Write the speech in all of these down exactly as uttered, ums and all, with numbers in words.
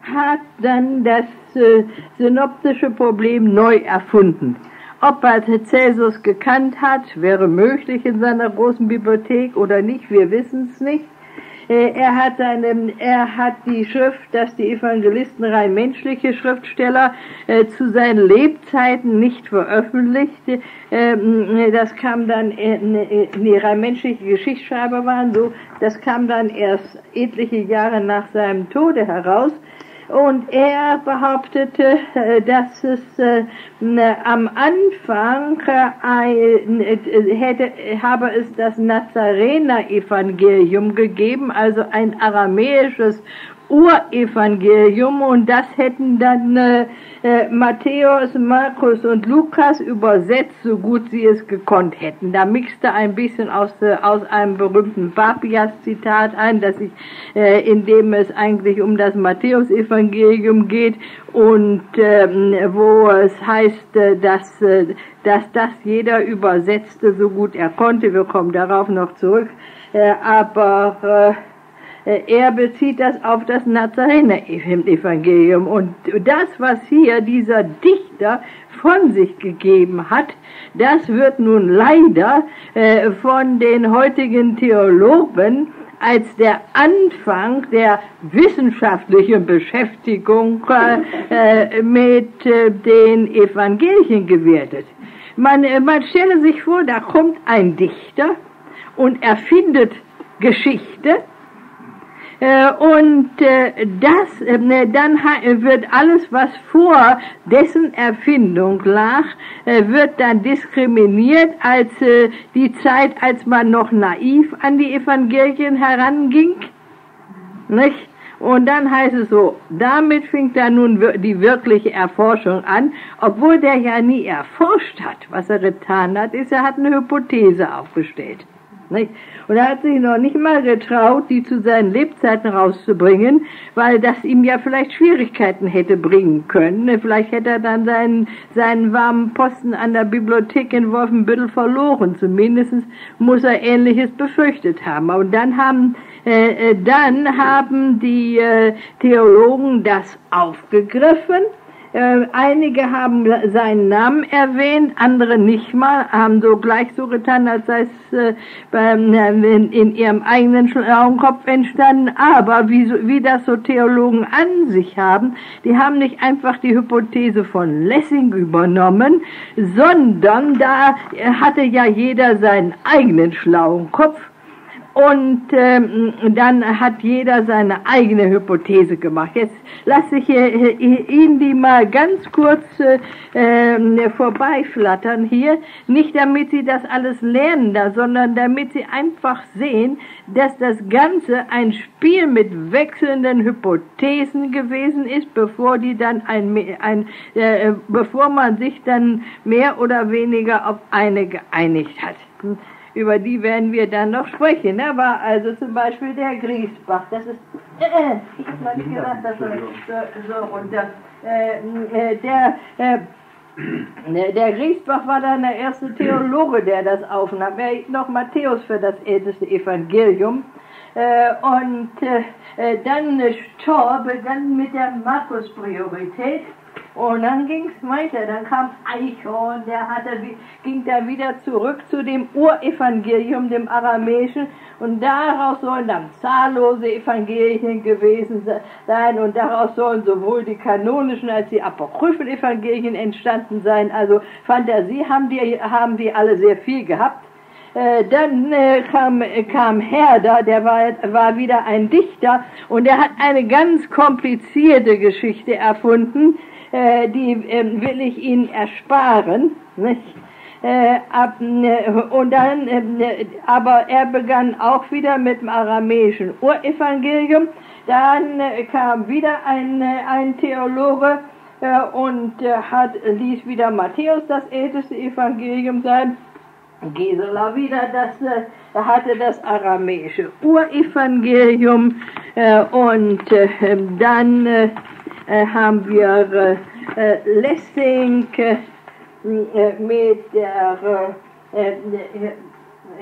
hat dann das äh, synoptische Problem neu erfunden. Ob er Celsus gekannt hat, wäre möglich in seiner großen Bibliothek oder nicht, wir wissen es nicht. Er hat, eine, er hat die Schrift, dass die Evangelisten rein menschliche Schriftsteller äh, zu seinen Lebzeiten nicht veröffentlicht. Äh, das kam dann, äh, nee, rein menschliche Geschichtsschreiber waren so, das kam dann erst etliche Jahre nach seinem Tode heraus. Und er behauptete, dass es äh, am Anfang äh, hätte, habe es das Nazarener-Evangelium gegeben, also ein aramäisches Urevangelium, und das hätten dann äh, äh, Matthäus, Markus und Lukas übersetzt, so gut sie es gekonnt hätten. Da mixte ein bisschen aus, äh, aus einem berühmten Papias-Zitat ein, dass ich, äh, in dem es eigentlich um das Matthäus-Evangelium geht und äh, wo es heißt, äh, dass, äh, dass das jeder übersetzte, so gut er konnte. Wir kommen darauf noch zurück, äh, aber äh, er bezieht das auf das Nazarener-Evangelium. Und das, was hier dieser Dichter von sich gegeben hat, das wird nun leider äh, von den heutigen Theologen als der Anfang der wissenschaftlichen Beschäftigung äh, mit äh, den Evangelien gewertet. Man, äh, man stelle sich vor, da kommt ein Dichter und erfindet Geschichte. Und das, dann wird alles, was vor dessen Erfindung lag, wird dann diskriminiert als die Zeit, als man noch naiv an die Evangelien heranging, nicht? Und dann heißt es so, damit fing dann nun die wirkliche Erforschung an, obwohl der ja nie erforscht hat. Was er getan hat, ist, er hat eine Hypothese aufgestellt. Nicht? Und er hat sich noch nicht mal getraut, die zu seinen Lebzeiten rauszubringen, weil das ihm ja vielleicht Schwierigkeiten hätte bringen können. Vielleicht hätte er dann seinen, seinen warmen Posten an der Bibliothek in Wolfenbüttel verloren. Zumindest muss er Ähnliches befürchtet haben. Und dann haben, äh, dann haben die äh, Theologen das aufgegriffen. Äh, einige haben seinen Namen erwähnt, andere nicht mal, haben so gleich so getan, als sei es äh, beim, äh, in, in ihrem eigenen schlauen Kopf entstanden. Aber wie, so, wie das so Theologen an sich haben, die haben nicht einfach die Hypothese von Lessing übernommen, sondern da hatte ja jeder seinen eigenen schlauen Kopf. Und ähm, dann hat jeder seine eigene Hypothese gemacht. Jetzt lasse ich äh, Ihnen die mal ganz kurz äh, äh, vorbeiflattern hier. Nicht damit Sie das alles lernen da, sondern damit Sie einfach sehen, dass das Ganze ein Spiel mit wechselnden Hypothesen gewesen ist, bevor die dann ein, ein äh, bevor man sich dann mehr oder weniger auf eine geeinigt hat. Über die werden wir dann noch sprechen. Da war also zum Beispiel der Griesbach. Das ist, äh, ich habe mal nicht gesagt, das soll so, so runter. Äh, äh, der, äh, der Griesbach war dann der erste Theologe, der das aufnahm. Er hielt noch Matthäus für das älteste Evangelium. Äh, und äh, dann starb dann mit der Markus-Priorität. Und dann ging's weiter, dann kam Eichhorn, der hatte, ging da wieder zurück zu dem Urevangelium, dem Aramäischen, und daraus sollen dann zahllose Evangelien gewesen sein, und daraus sollen sowohl die kanonischen als die apokryphen Evangelien entstanden sein. Also Fantasie haben die, haben die alle sehr viel gehabt. Äh, dann äh, kam, kam Herder, der war, war wieder ein Dichter, und er hat eine ganz komplizierte Geschichte erfunden, äh, die äh, will ich Ihnen ersparen, nicht? Äh, ab, äh, und dann, äh, aber er begann auch wieder mit dem aramäischen Urevangelium. Dann äh, kam wieder ein, äh, ein Theologe äh, und äh, hat, ließ wieder Matthäus das älteste Evangelium sein. Gisela wieder, das äh, hatte das aramäische Urevangelium, äh, und äh, dann äh, äh, haben wir äh, Lessing äh, mit der, äh,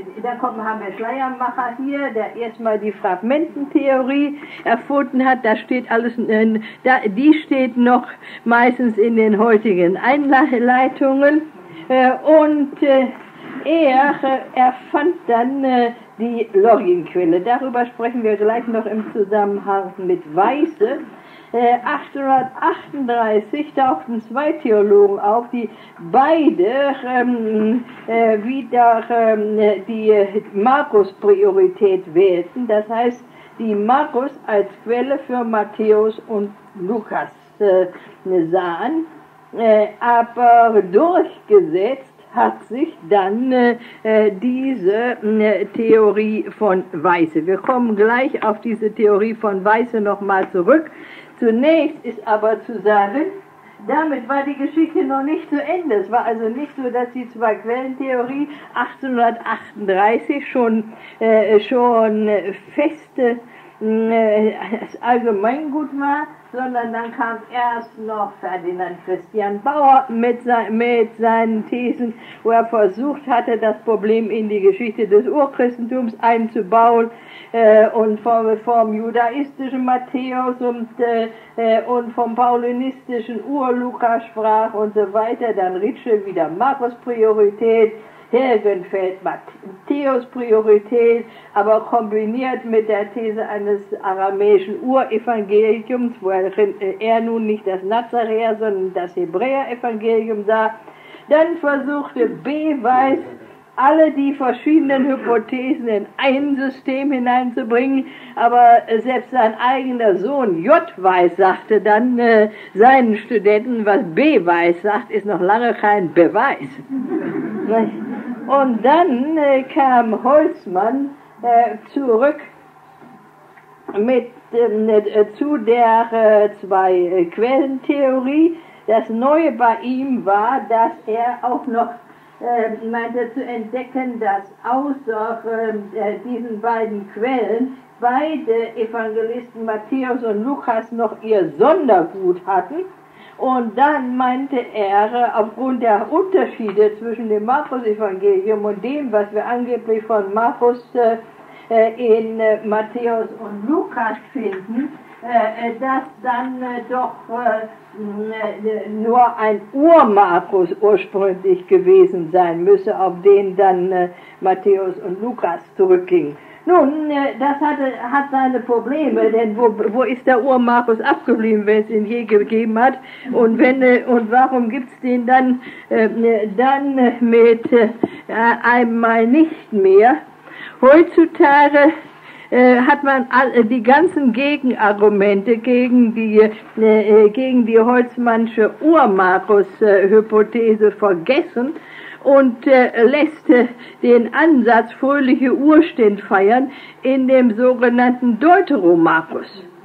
da kommen, haben wir Schleiermacher hier, der erstmal die Fragmententheorie erfunden hat. Da steht alles, äh, da, die steht noch meistens in den heutigen Einleitungen. Äh, und äh, er äh, erfand dann äh, die Logikquelle. Darüber sprechen wir gleich noch im Zusammenhang mit Weisse. Äh, achtzehnhundertachtunddreißig tauchten zwei Theologen auf, die beide ähm, äh, wieder ähm, die Markus-Priorität wählten. Das heißt, die Markus als Quelle für Matthäus und Lukas äh, sahen. Äh, aber durchgesetzt hat sich dann äh, diese äh, Theorie von Weisse. Wir kommen gleich auf diese Theorie von Weisse nochmal zurück. Zunächst ist aber zu sagen, damit war die Geschichte noch nicht zu Ende. Es war also nicht so, dass die Zwei-Quellen-Theorie achtzehnhundertachtunddreißig schon, äh, schon feste äh, Allgemeingut war, sondern dann kam erst noch Ferdinand Christian Bauer mit, sein, mit seinen Thesen, wo er versucht hatte, das Problem in die Geschichte des Urchristentums einzubauen äh, und vom, vom judaistischen Matthäus und, äh, und vom paulinistischen Ur-Lukas sprach und so weiter. Dann Ritschl wieder Markus-Priorität, Hergenfeld Matthäus-Priorität, aber kombiniert mit der These eines aramäischen Urevangeliums, wo er, er nun nicht das Nazaräer, sondern das Hebräer-Evangelium sah. Dann versuchte B. Weiß, alle die verschiedenen Hypothesen in ein System hineinzubringen, aber selbst sein eigener Sohn J. Weiß sagte dann äh, seinen Studenten, was B. Weiß sagt, ist noch lange kein Beweis. Und dann äh, kam Holzmann äh, zurück mit, äh, zu der äh, Zwei-Quellen-Theorie. Das Neue bei ihm war, dass er auch noch äh, meinte zu entdecken, dass außer äh, diesen beiden Quellen beide Evangelisten Matthäus und Lukas noch ihr Sondergut hatten. Und dann meinte er, aufgrund der Unterschiede zwischen dem Markus-Evangelium und dem, was wir angeblich von Markus äh, in äh, Matthäus und Lukas finden, äh, dass dann äh, doch äh, nur ein Ur-Markus ursprünglich gewesen sein müsse, auf den dann äh, Matthäus und Lukas zurückging. Nun, das hatte, hat seine Probleme, denn wo, wo ist der Ur-Markus abgeblieben, wenn es ihn je gegeben hat? Und wenn und warum gibt's den dann, äh, dann mit äh, einmal nicht mehr? Heutzutage äh, hat man all, die ganzen Gegenargumente gegen die, äh, gegen die Holzmannsche Ur-Markus-Hypothese vergessen und äh, lässt äh, den Ansatz fröhliche Urstände feiern in dem sogenannten Deuteromarkus.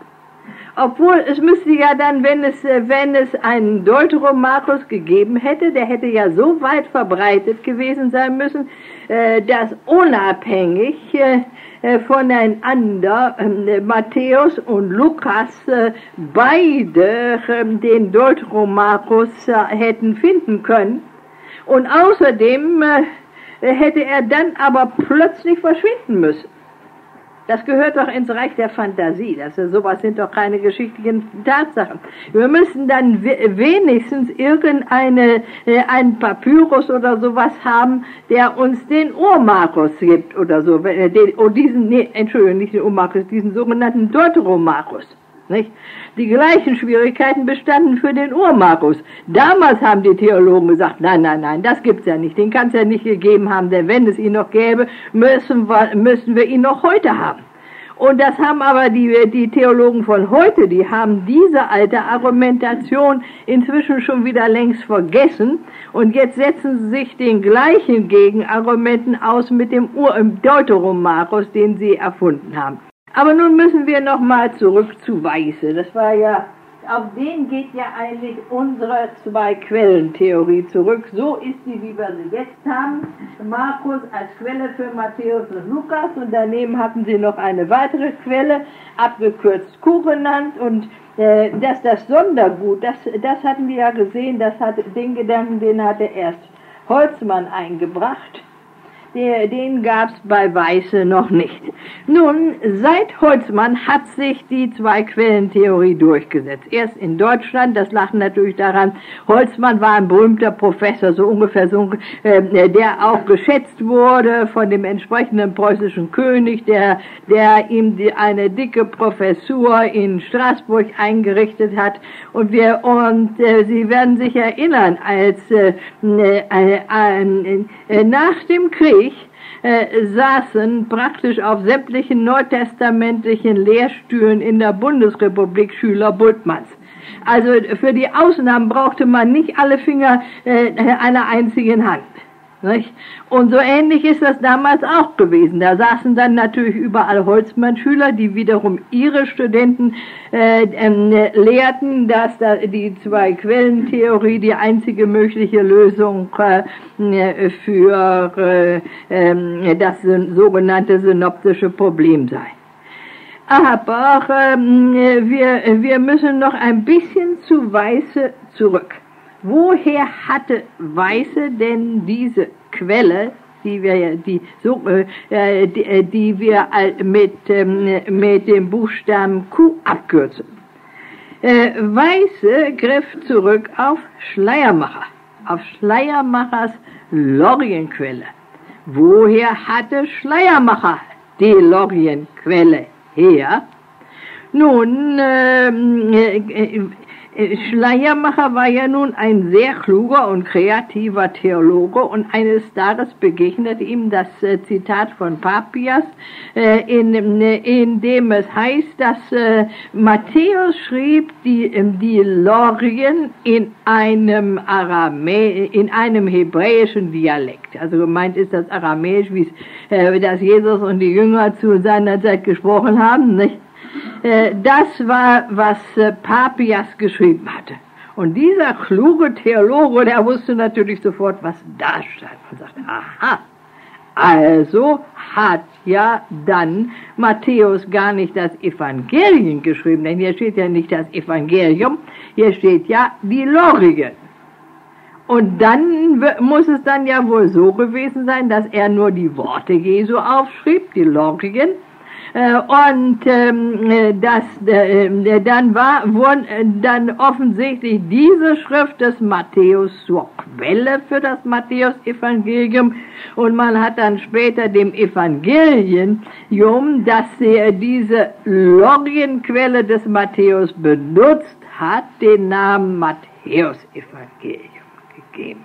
Obwohl, es müsste ja dann, wenn es, äh, wenn es einen Deuteromarkus gegeben hätte, der hätte ja so weit verbreitet gewesen sein müssen, äh, dass unabhängig äh, voneinander äh, Matthäus und Lukas äh, beide äh, den Deuteromarkus äh, hätten finden können. Und außerdem äh, hätte er dann aber plötzlich verschwinden müssen. Das gehört doch ins Reich der Fantasie. Das ist, sowas sind doch keine geschichtlichen Tatsachen. Wir müssen dann wenigstens irgendeine, äh, einen Papyrus oder sowas haben, der uns den Ur-Markus gibt oder so. Den, oh, diesen, nee, Entschuldigung, nicht den Ur-Markus, diesen sogenannten Deuteromarkus. Nicht? Die gleichen Schwierigkeiten bestanden für den Ur-Markus. Damals haben die Theologen gesagt, nein, nein, nein, das gibt's ja nicht, den kann es ja nicht gegeben haben, denn wenn es ihn noch gäbe, müssen wir, müssen wir ihn noch heute haben. Und das haben aber die, die Theologen von heute, die haben diese alte Argumentation inzwischen schon wieder längst vergessen und jetzt setzen sie sich den gleichen Gegenargumenten aus mit dem Ur- Deuteromarkus, den sie erfunden haben. Aber nun müssen wir nochmal zurück zu Weisse. Das war ja, auf den geht ja eigentlich unsere Zwei-Quellen-Theorie zurück. So ist sie, wie wir sie jetzt haben. Markus als Quelle für Matthäus und Lukas und daneben hatten sie noch eine weitere Quelle, abgekürzt Q genannt. Und äh, dass das Sondergut, das, das hatten wir ja gesehen, das hat, den Gedanken, den hatte erst Holzmann eingebracht. der, den gab es bei Weisse noch nicht. Nun, seit Holtzmann hat sich die Zwei-Quellen-Theorie durchgesetzt. Erst in Deutschland, das lag natürlich daran, Holtzmann war ein berühmter Professor, so ungefähr so, äh, der auch geschätzt wurde von dem entsprechenden preußischen König, der, der ihm die, eine dicke Professur in Straßburg eingerichtet hat. Und wir, und äh, Sie werden sich erinnern, als äh, äh, äh, äh, nach dem Krieg Äh, saßen praktisch auf sämtlichen neutestamentlichen Lehrstühlen in der Bundesrepublik Schüler Bultmanns. Also für die Ausnahmen brauchte man nicht alle Finger äh, einer einzigen Hand. Nicht? Und so ähnlich ist das damals auch gewesen. Da saßen dann natürlich überall Holtzmann-Schüler, die wiederum ihre Studenten äh, äh, lehrten, dass da die Zwei-Quellen-Theorie die einzige mögliche Lösung äh, für äh, äh, das sogenannte synoptische Problem sei. Aber äh, wir, wir müssen noch ein bisschen zu Weisse zurück. Woher hatte Weisse denn diese Quelle, die wir, die, so, äh, die, die wir mit, ähm, mit dem Buchstaben Q abkürzen? Äh, Weisse griff zurück auf Schleiermacher, auf Schleiermachers Lorienquelle. Woher hatte Schleiermacher die Lorienquelle her? Nun, äh, äh, Schleiermacher war ja nun ein sehr kluger und kreativer Theologe und eines Tages begegnete ihm das äh, Zitat von Papias, äh, in, in dem es heißt, dass äh, Matthäus schrieb die, die Lorien in einem Aramä in einem hebräischen Dialekt. Also gemeint ist das Aramäisch, wie es äh, das Jesus und die Jünger zu seiner Zeit gesprochen haben, nicht? Das war, was Papias geschrieben hatte. Und dieser kluge Theologe, der wusste natürlich sofort, was da stand. Und sagte, aha, also hat ja dann Matthäus gar nicht das Evangelium geschrieben, denn hier steht ja nicht das Evangelium, hier steht ja die Lorien. Und dann muss es dann ja wohl so gewesen sein, dass er nur die Worte Jesu aufschrieb, die Lorien. Und ähm, das, äh, dann war wurden dann offensichtlich diese Schrift des Matthäus zur Quelle für das Matthäus-Evangelium und man hat dann später dem Evangelium, dass er diese Lorienquelle des Matthäus benutzt hat, den Namen Matthäus-Evangelium gegeben.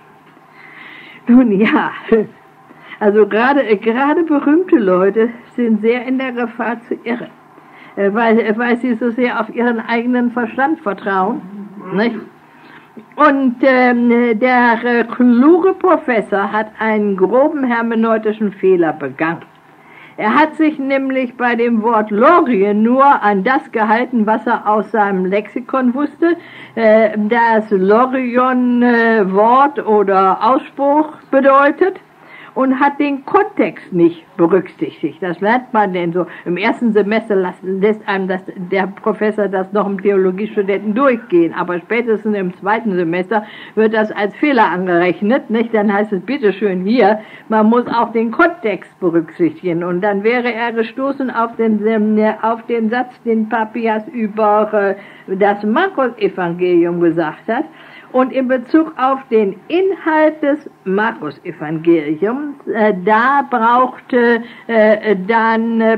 Nun ja, also gerade, gerade berühmte Leute sind sehr in der Gefahr zu irren, weil, weil sie so sehr auf ihren eigenen Verstand vertrauen, nicht? Und ähm, der äh, kluge Professor hat einen groben hermeneutischen Fehler begangen. Er hat sich nämlich bei dem Wort Lorien nur an das gehalten, was er aus seinem Lexikon wusste, äh, das Lorion-Wort äh, oder Ausspruch bedeutet, und hat den Kontext nicht berücksichtigt. Das lernt man denn so. Im ersten Semester lässt einem das, der Professor das noch im Theologiestudenten durchgehen, aber spätestens im zweiten Semester wird das als Fehler angerechnet, nicht? Dann heißt es, bitteschön hier, man muss auch den Kontext berücksichtigen. Und dann wäre er gestoßen auf den, auf den Satz, den Papias über das Markus-Evangelium gesagt hat. Und in Bezug auf den Inhalt des Markus-Evangeliums, äh, da brauchte äh, dann äh,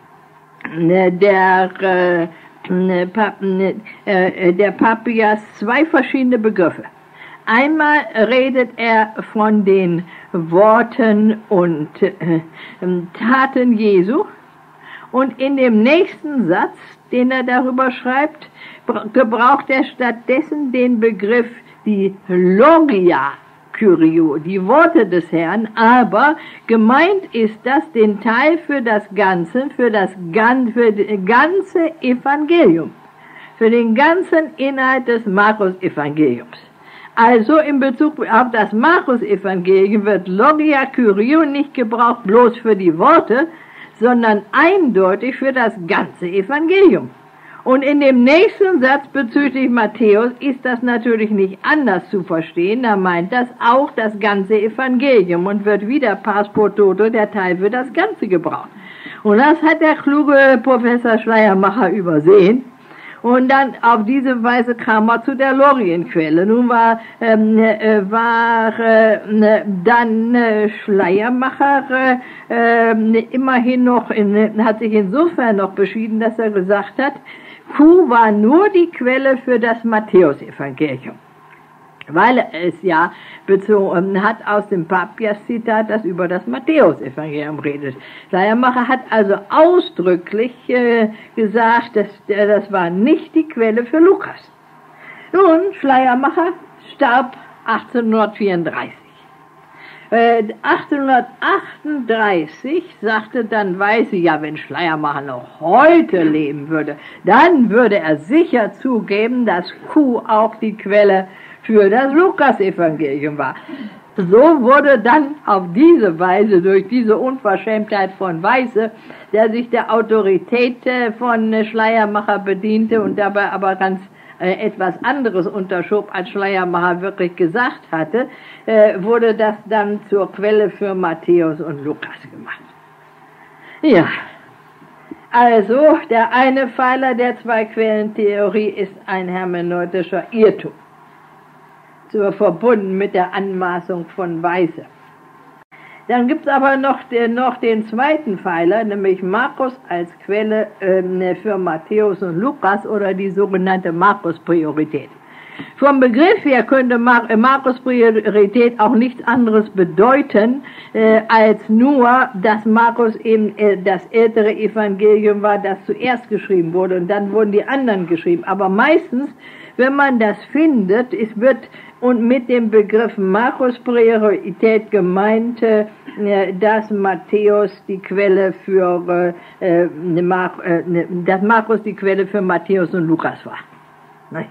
der, äh, Pap äh, der Papias zwei verschiedene Begriffe. Einmal redet er von den Worten und äh, Taten Jesu und in dem nächsten Satz, den er darüber schreibt, gebraucht er stattdessen den Begriff die Logia Kyrio, die Worte des Herrn, aber gemeint ist das den Teil für das Ganze, für das für das ganze Evangelium, für den ganzen Inhalt des Markus-Evangeliums. Also in Bezug auf das Markus-Evangelium wird Logia Kyrio nicht gebraucht bloß für die Worte, sondern eindeutig für das ganze Evangelium. Und in dem nächsten Satz bezüglich Matthäus ist das natürlich nicht anders zu verstehen. Da meint das auch das ganze Evangelium und wird wieder Pars pro toto, der Teil für das Ganze gebraucht. Und das hat der kluge Professor Schleiermacher übersehen. Und dann auf diese Weise kam er zu der Lorienquelle. Nun war, ähm, äh, war äh, dann äh, Schleiermacher äh, immerhin noch, in, hat sich insofern noch beschieden, dass er gesagt hat, Q war nur die Quelle für das Matthäusevangelium, weil er es ja bezogen hat aus dem Papias-Zitat, das über das Matthäusevangelium redet. Schleiermacher hat also ausdrücklich äh, gesagt, dass äh, das war nicht die Quelle für Lukas. Nun, Schleiermacher starb achtzehnhundertvierunddreißig. Äh, achtzehnhundertachtunddreißig sagte dann Weise, ja, wenn Schleiermacher noch heute leben würde, dann würde er sicher zugeben, dass Q auch die Quelle für das Lukas-Evangelium war. So wurde dann auf diese Weise, durch diese Unverschämtheit von Weise, der sich der Autorität von Schleiermacher bediente und dabei aber ganz äh, etwas anderes unterschob, als Schleiermacher wirklich gesagt hatte, äh, wurde das dann zur Quelle für Matthäus und Lukas gemacht. Ja, also der eine Pfeiler der Zwei-Quellen-Theorie ist ein hermeneutischer Irrtum, so verbunden mit der Anmaßung von Weise. Dann gibt es aber noch den, noch den zweiten Pfeiler, nämlich Markus als Quelle äh, für Matthäus und Lukas oder die sogenannte Markus-Priorität. Vom Begriff her könnte Mar Markus-Priorität auch nichts anderes bedeuten, äh, als nur, dass Markus eben äh, das ältere Evangelium war, das zuerst geschrieben wurde und dann wurden die anderen geschrieben. Aber meistens, wenn man das findet, es wird und mit dem Begriff Markus-Priorität gemeint, äh, dass Matthäus die Quelle für äh, Mar äh, dass Markus die Quelle für Matthäus und Lukas war. Nein.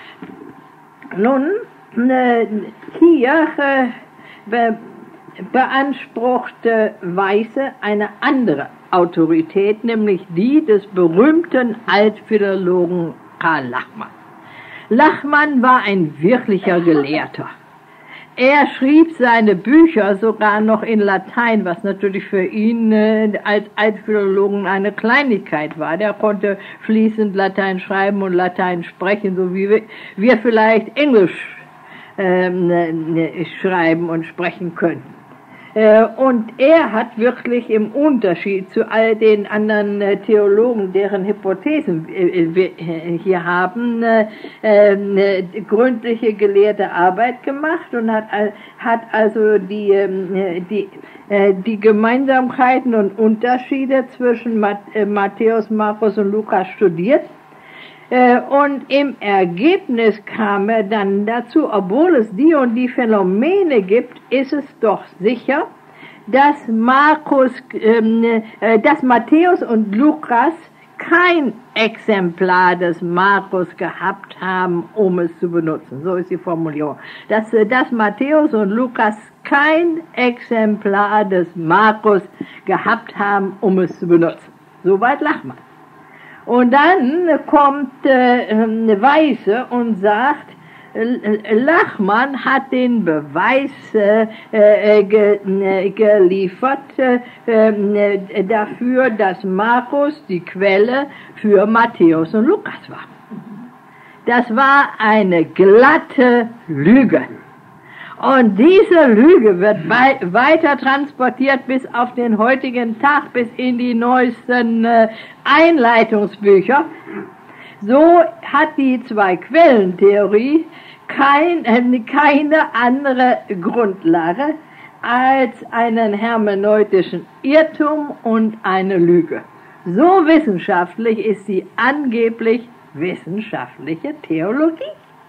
Nun, äh, hier äh, be beanspruchte Weise eine andere Autorität, nämlich die des berühmten Altphilologen Karl Lachmann. Lachmann war ein wirklicher Gelehrter. Er schrieb seine Bücher sogar noch in Latein, was natürlich für ihn äh, als Altphilologen eine Kleinigkeit war. Der konnte fließend Latein schreiben und Latein sprechen, so wie wir, wir vielleicht Englisch ähm, äh, schreiben und sprechen können. Äh, und er hat wirklich im Unterschied zu all den anderen äh, Theologen, deren Hypothesen äh, wir hier haben, äh, äh, gründliche gelehrte Arbeit gemacht und hat, hat also die, äh, die, äh, die Gemeinsamkeiten und Unterschiede zwischen Mat äh, Matthäus, Markus und Lukas studiert. Und im Ergebnis kam er dann dazu, obwohl es die und die Phänomene gibt, ist es doch sicher, dass Markus, äh, dass Matthäus und Lukas kein Exemplar des Markus gehabt haben, um es zu benutzen. So ist die Formulierung. Dass, dass Matthäus und Lukas kein Exemplar des Markus gehabt haben, um es zu benutzen. Soweit Lachmann. Und dann kommt äh, Weise und sagt, Lachmann hat den Beweis äh, äh, ge, äh, geliefert äh, dafür, dass Markus die Quelle für Matthäus und Lukas war. Das war eine glatte Lüge. Und diese Lüge wird weiter transportiert bis auf den heutigen Tag, bis in die neuesten äh, Einleitungsbücher. So hat die Zwei-Quellen-Theorie kein, äh, keine andere Grundlage als einen hermeneutischen Irrtum und eine Lüge. So wissenschaftlich ist sie angeblich wissenschaftliche Theologie.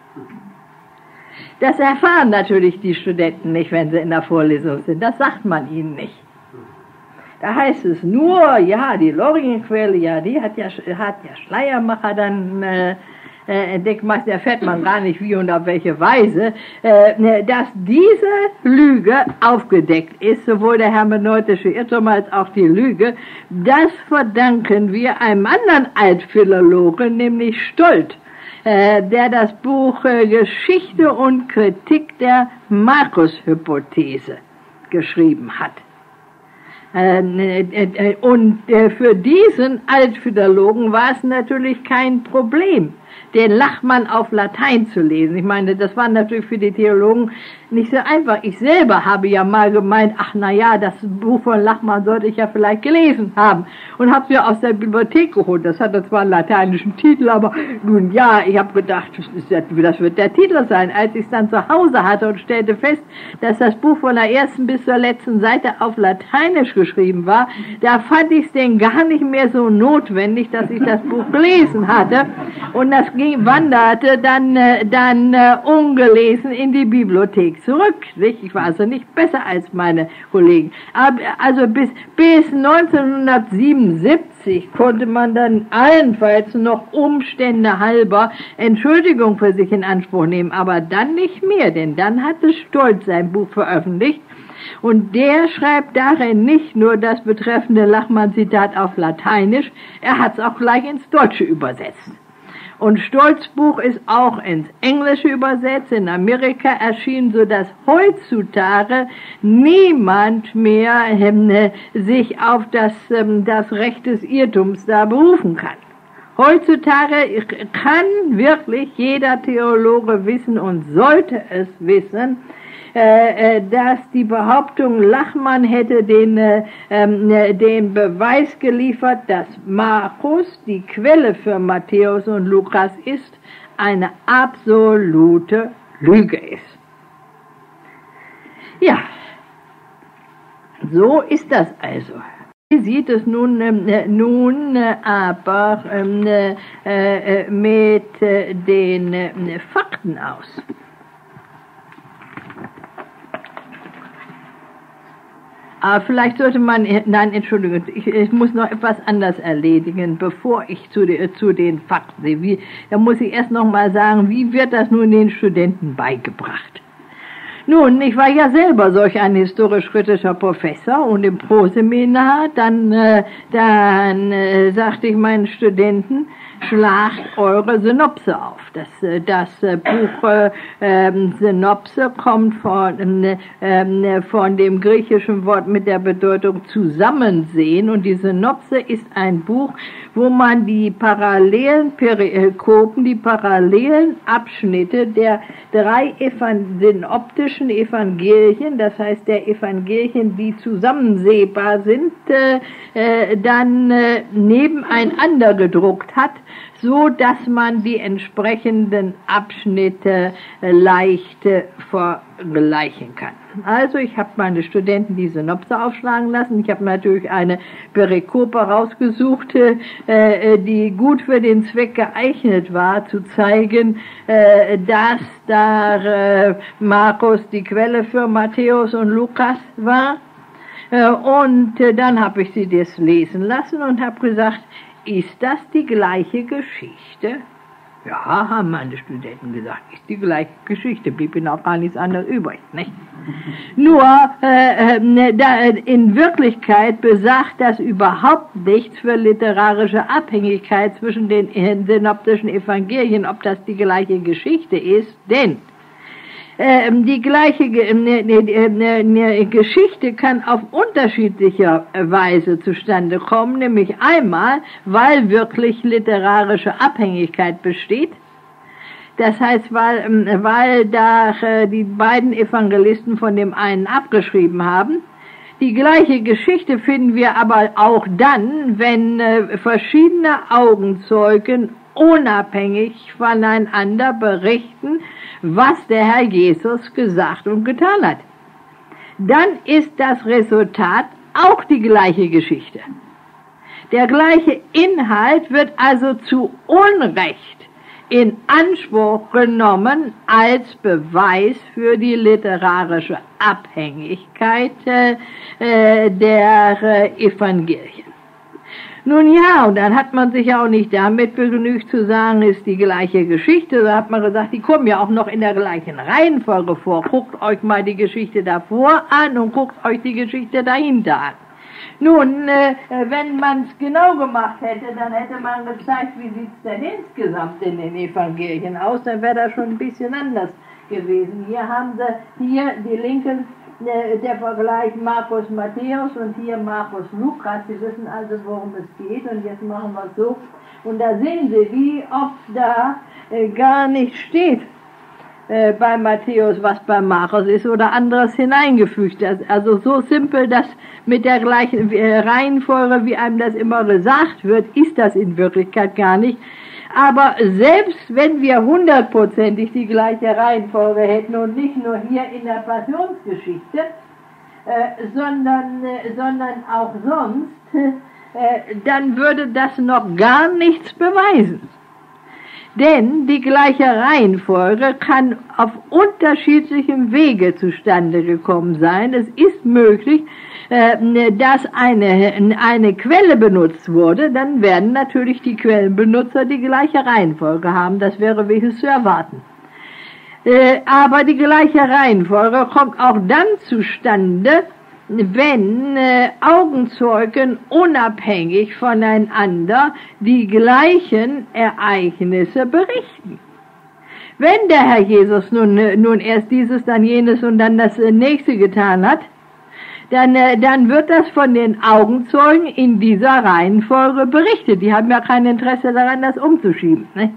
Das erfahren natürlich die Studenten nicht, wenn sie in der Vorlesung sind. Das sagt man ihnen nicht. Da heißt es nur, ja, die Lorienquelle, ja, die hat ja, hat ja Schleiermacher dann äh, äh, entdeckt man, erfährt man gar nicht wie und auf welche Weise, äh, dass diese Lüge aufgedeckt ist, sowohl der hermeneutische Irrtum als auch die Lüge. Das verdanken wir einem anderen Altphilologen, nämlich Stolt, äh, der das Buch äh, Geschichte und Kritik der Markus-Hypothese geschrieben hat. Und für diesen Altphilologen war es natürlich kein Problem, den Lachmann auf Latein zu lesen. Ich meine, das war natürlich für die Theologen nicht so einfach. Ich selber habe ja mal gemeint, ach na ja, das Buch von Lachmann sollte ich ja vielleicht gelesen haben und habe es mir aus der Bibliothek geholt. Das hatte zwar einen lateinischen Titel, aber nun ja, ich habe gedacht, das wird der Titel sein. Als ich es dann zu Hause hatte und stellte fest, dass das Buch von der ersten bis zur letzten Seite auf Lateinisch geschrieben war, da fand ich es denn gar nicht mehr so notwendig, dass ich das Buch gelesen hatte. Und das ging, wanderte dann, dann uh, ungelesen in die Bibliothek zurück. Nicht? Ich war also nicht besser als meine Kollegen. Aber, also bis, bis neunzehnhundertsiebenundsiebzig konnte man dann allenfalls noch Umstände halber Entschuldigung für sich in Anspruch nehmen, aber dann nicht mehr, denn dann hatte Stolt sein Buch veröffentlicht. Und der schreibt darin nicht nur das betreffende Lachmann-Zitat auf Lateinisch, er hat es auch gleich ins Deutsche übersetzt. Und Stolz' Buch ist auch ins Englische übersetzt, in Amerika erschienen, sodass heutzutage niemand mehr äh, sich auf das, ähm, das Recht des Irrtums da berufen kann. Heutzutage kann wirklich jeder Theologe wissen und sollte es wissen, äh, dass die Behauptung, Lachmann hätte den, äh, den Beweis geliefert, dass Markus die Quelle für Matthäus und Lukas ist, eine absolute Lüge ist. Ja, so ist das also. Wie sieht es nun, äh, nun äh, aber äh, äh, mit äh, den äh, Fakten aus? Aber vielleicht sollte man, nein, Entschuldigung, ich, ich muss noch etwas anders erledigen, bevor ich zu, de, zu den Fakten sehe. Wie, da muss ich erst noch mal sagen, wie wird das nun den Studenten beigebracht? Nun, ich war ja selber solch ein historisch-kritischer Professor und im Proseminar, dann, äh, dann äh, sagte ich meinen Studenten, schlagt eure Synopse auf. Das, das Buch äh, Synopse kommt von, äh, von dem griechischen Wort mit der Bedeutung zusammensehen, und die Synopse ist ein Buch, wo man die parallelen Perikopen, die parallelen Abschnitte der drei evan- synoptischen Evangelien, das heißt der Evangelien, die zusammensehbar sind, äh, äh, dann äh, nebeneinander gedruckt hat, so dass man die entsprechenden Abschnitte leicht vergleichen kann. Also ich habe meine Studenten die Synopse aufschlagen lassen. Ich habe natürlich eine Perikope rausgesucht, äh, die gut für den Zweck geeignet war, zu zeigen, äh, dass da äh, Markus die Quelle für Matthäus und Lukas war. Äh, und äh, dann habe ich sie das lesen lassen und habe gesagt, ist das die gleiche Geschichte? Ja, haben meine Studenten gesagt, ist die gleiche Geschichte, blieb ihnen auch gar nichts anderes übrig, nicht? Nur, äh, äh, da, in Wirklichkeit besagt das überhaupt nichts für literarische Abhängigkeit zwischen den synoptischen Evangelien, ob das die gleiche Geschichte ist, denn die gleiche Geschichte kann auf unterschiedliche Weise zustande kommen, nämlich einmal, weil wirklich literarische Abhängigkeit besteht. Das heißt, weil, weil da die beiden Evangelisten von dem einen abgeschrieben haben. Die gleiche Geschichte finden wir aber auch dann, wenn verschiedene Augenzeugen unabhängig voneinander berichten, was der Herr Jesus gesagt und getan hat. Dann ist das Resultat auch die gleiche Geschichte. Der gleiche Inhalt wird also zu Unrecht in Anspruch genommen als Beweis für die literarische Abhängigkeit äh, der äh, Evangelien. Nun ja, und dann hat man sich ja auch nicht damit begnügt zu sagen, ist die gleiche Geschichte. Da hat man gesagt, die kommen ja auch noch in der gleichen Reihenfolge vor. Guckt euch mal die Geschichte davor an und guckt euch die Geschichte dahinter an. Nun, äh, wenn man es genau gemacht hätte, dann hätte man gezeigt, wie sieht es denn insgesamt in den Evangelien aus, dann wäre das schon ein bisschen anders gewesen. Hier haben sie, hier die Linken, äh, der Vergleich Markus, Matthäus und hier Markus, Lukas. Sie wissen also, worum es geht, und jetzt machen wir es so. Und da sehen Sie, wie oft da äh, gar nicht steht äh, bei Matthäus, was bei Markus ist oder anderes hineingefügt. Also so simpel, dass mit der gleichen Reihenfolge, wie einem das immer gesagt wird, ist das in Wirklichkeit gar nicht. Aber selbst wenn wir hundertprozentig die gleiche Reihenfolge hätten und nicht nur hier in der Passionsgeschichte, äh, sondern, äh, sondern auch sonst, äh, dann würde das noch gar nichts beweisen. Denn die gleiche Reihenfolge kann auf unterschiedlichem Wege zustande gekommen sein. Es ist möglich, dass eine, eine Quelle benutzt wurde, dann werden natürlich die Quellenbenutzer die gleiche Reihenfolge haben. Das wäre wenigstens zu erwarten. Aber die gleiche Reihenfolge kommt auch dann zustande, wenn äh, Augenzeugen unabhängig voneinander die gleichen Ereignisse berichten. Wenn der Herr Jesus nun, nun erst dieses, dann jenes und dann das nächste getan hat, dann, äh, dann wird das von den Augenzeugen in dieser Reihenfolge berichtet. Die haben ja kein Interesse daran, das umzuschieben. Ne?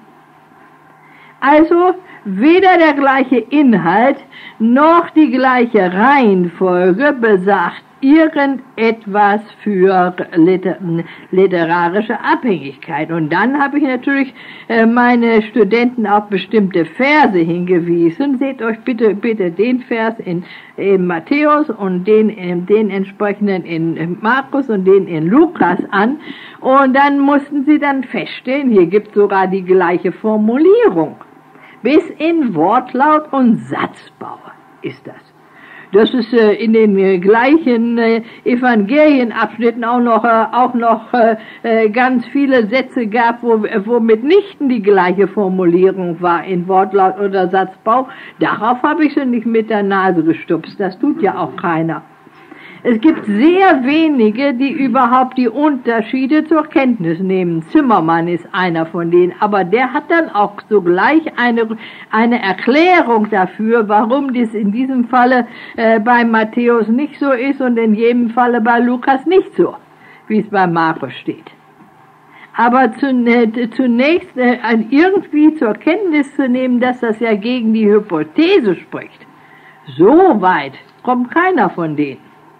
Also weder der gleiche Inhalt noch die gleiche Reihenfolge besagt irgendetwas für liter literarische Abhängigkeit. Und dann habe ich natürlich äh, meine Studenten auf bestimmte Verse hingewiesen. Seht euch bitte bitte den Vers in, in Matthäus und den, in, den entsprechenden in Markus und den in Lukas an. Und dann mussten sie dann feststellen, hier gibt es sogar die gleiche Formulierung. Bis in Wortlaut und Satzbau ist das. Dass es äh, in den äh, gleichen äh, Evangelienabschnitten auch noch, äh, auch noch äh, ganz viele Sätze gab, wo, wo mitnichten die gleiche Formulierung war in Wortlaut oder Satzbau. Darauf habe ich sie nicht mit der Nase gestupst. Das tut ja auch keiner. Es gibt sehr wenige, die überhaupt die Unterschiede zur Kenntnis nehmen. Zimmermann ist einer von denen, aber der hat dann auch sogleich eine, eine Erklärung dafür, warum das in diesem Falle äh, bei Matthäus nicht so ist und in jedem Falle bei Lukas nicht so, wie es bei Markus steht. Aber zunächst äh, irgendwie zur Kenntnis zu nehmen, dass das ja gegen die Hypothese spricht, so weit kommt keiner von denen.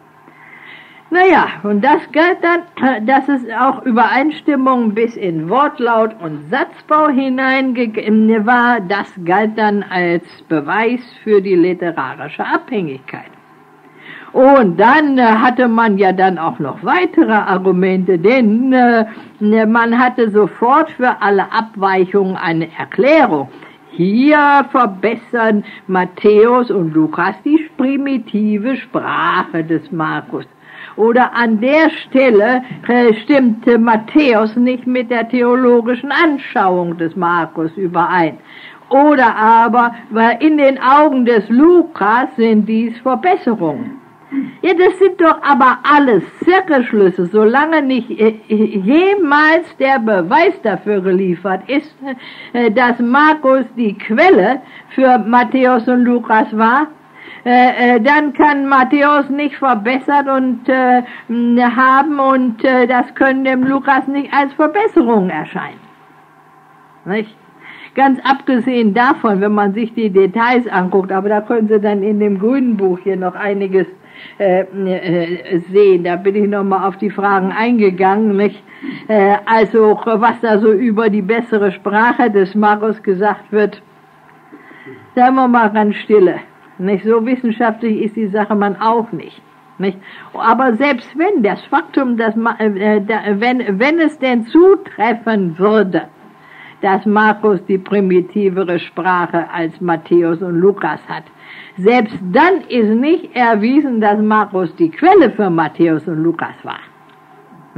Naja, und das galt dann, dass es auch Übereinstimmung bis in Wortlaut und Satzbau hineingegeben war, das galt dann als Beweis für die literarische Abhängigkeit. Und dann äh, hatte man ja dann auch noch weitere Argumente, denn äh, man hatte sofort für alle Abweichungen eine Erklärung. Hier verbessern Matthäus und Lukas die primitive Sprache des Markus. Oder an der Stelle äh, stimmte Matthäus nicht mit der theologischen Anschauung des Markus überein. Oder aber, weil in den Augen des Lukas sind dies Verbesserungen. Ja, das sind doch aber alles Zirkelschlüsse, solange nicht äh, jemals der Beweis dafür geliefert ist, äh, dass Markus die Quelle für Matthäus und Lukas war. Äh, äh, dann kann Matthäus nicht verbessert und äh, haben und äh, das können dem Lukas nicht als Verbesserung erscheinen. Nicht? Ganz abgesehen davon, wenn man sich die Details anguckt, aber da können Sie dann in dem grünen Buch hier noch einiges äh, äh, sehen. Da bin ich nochmal auf die Fragen eingegangen. Nicht? Äh, also was da so über die bessere Sprache des Markus gesagt wird, sagen wir mal ganz stille. Nicht so wissenschaftlich ist die Sache man auch nicht. Nicht? Aber selbst wenn das Faktum, dass äh, da, wenn, wenn es denn zutreffen würde, dass Markus die primitivere Sprache als Matthäus und Lukas hat, selbst dann ist nicht erwiesen, dass Markus die Quelle für Matthäus und Lukas war. Nicht?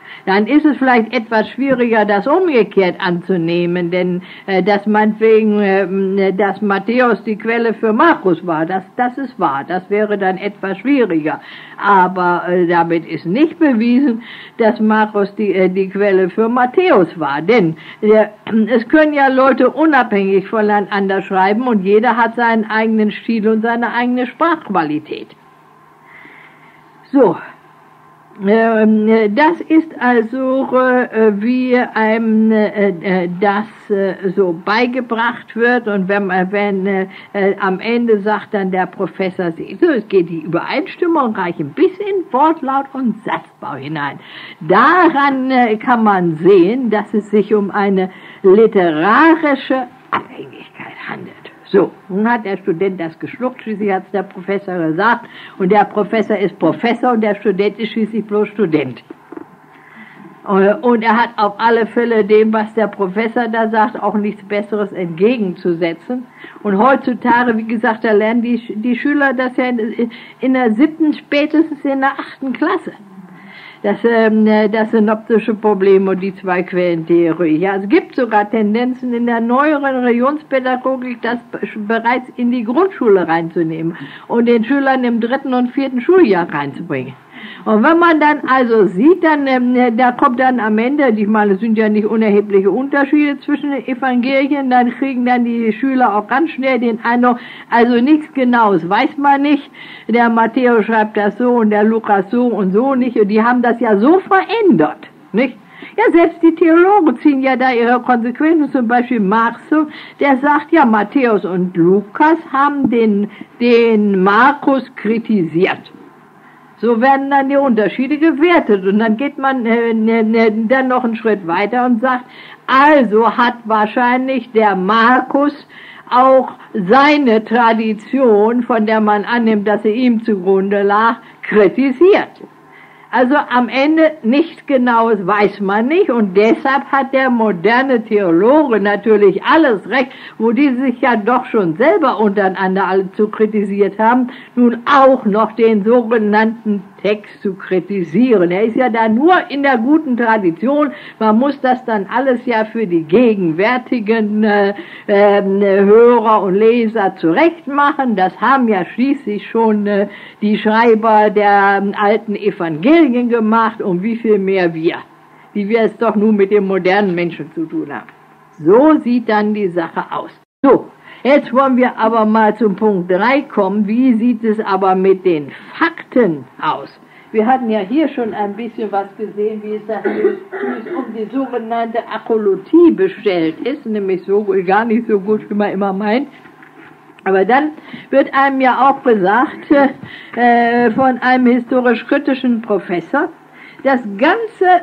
Dann ist es vielleicht etwas schwieriger, das umgekehrt anzunehmen, denn äh, dass meinetwegen, äh, dass Matthäus die Quelle für Markus war, das, das ist wahr, das wäre dann etwas schwieriger. Aber äh, damit ist nicht bewiesen, dass Markus die, äh, die Quelle für Matthäus war, denn äh, es können ja Leute unabhängig voneinander schreiben und jeder hat seinen eigenen Stil und seine eigene Sprachqualität. So. Das ist also, wie einem das so beigebracht wird, und wenn, wenn am Ende sagt dann der Professor, so, es geht die Übereinstimmung reichen bis in Wortlaut und Satzbau hinein. Daran kann man sehen, dass es sich um eine literarische Abhängigkeit handelt. So, nun hat der Student das geschluckt, schließlich hat es der Professor gesagt, und der Professor ist Professor und der Student ist schließlich bloß Student. Und er hat auf alle Fälle dem, was der Professor da sagt, auch nichts Besseres entgegenzusetzen. Und heutzutage, wie gesagt, da lernen die, die Schüler das ja in, in der siebten, spätestens in der achten Klasse. Das, ähm, das synoptische Problem und die Zwei-Quellen-Theorie. Ja, es gibt sogar Tendenzen in der neueren Religionspädagogik, das bereits in die Grundschule reinzunehmen und den Schülern im dritten und vierten Schuljahr reinzubringen. Und wenn man dann also sieht, dann, ähm, da kommt dann am Ende, ich meine, es sind ja nicht unerhebliche Unterschiede zwischen den Evangelien, dann kriegen dann die Schüler auch ganz schnell den Eindruck, also nichts Genaues weiß man nicht, der Matthäus schreibt das so und der Lukas so und so nicht, und die haben das ja so verändert, nicht? Ja, selbst die Theologen ziehen ja da ihre Konsequenzen, zum Beispiel Marx, der sagt ja, Matthäus und Lukas haben den, den Markus kritisiert. So werden dann die Unterschiede gewertet und dann geht man äh, ne, ne, dann noch einen Schritt weiter und sagt, also hat wahrscheinlich der Markus auch seine Tradition, von der man annimmt, dass sie ihm zugrunde lag, kritisiert. Also am Ende nichts Genaues weiß man nicht, und deshalb hat der moderne Theologe natürlich alles recht, wo die sich ja doch schon selber untereinander alle zu kritisiert haben, nun auch noch den sogenannten Text zu kritisieren. Er ist ja da nur in der guten Tradition, man muss das dann alles ja für die gegenwärtigen äh, äh, Hörer und Leser zurechtmachen. Das haben ja schließlich schon äh, die Schreiber der äh, alten Evangelien gemacht, und wie viel mehr wir, die wir es doch nun mit dem modernen Menschen zu tun haben. So sieht dann die Sache aus. So, jetzt wollen wir aber mal zum Punkt drei kommen. Wie sieht es aber mit den Fakten aus? Wir hatten ja hier schon ein bisschen was gesehen, wie es, das, wie es um die sogenannte Akolotie bestellt ist, nämlich so gar nicht so gut, wie man immer meint. Aber dann wird einem ja auch gesagt äh, von einem historisch-kritischen Professor, das ganze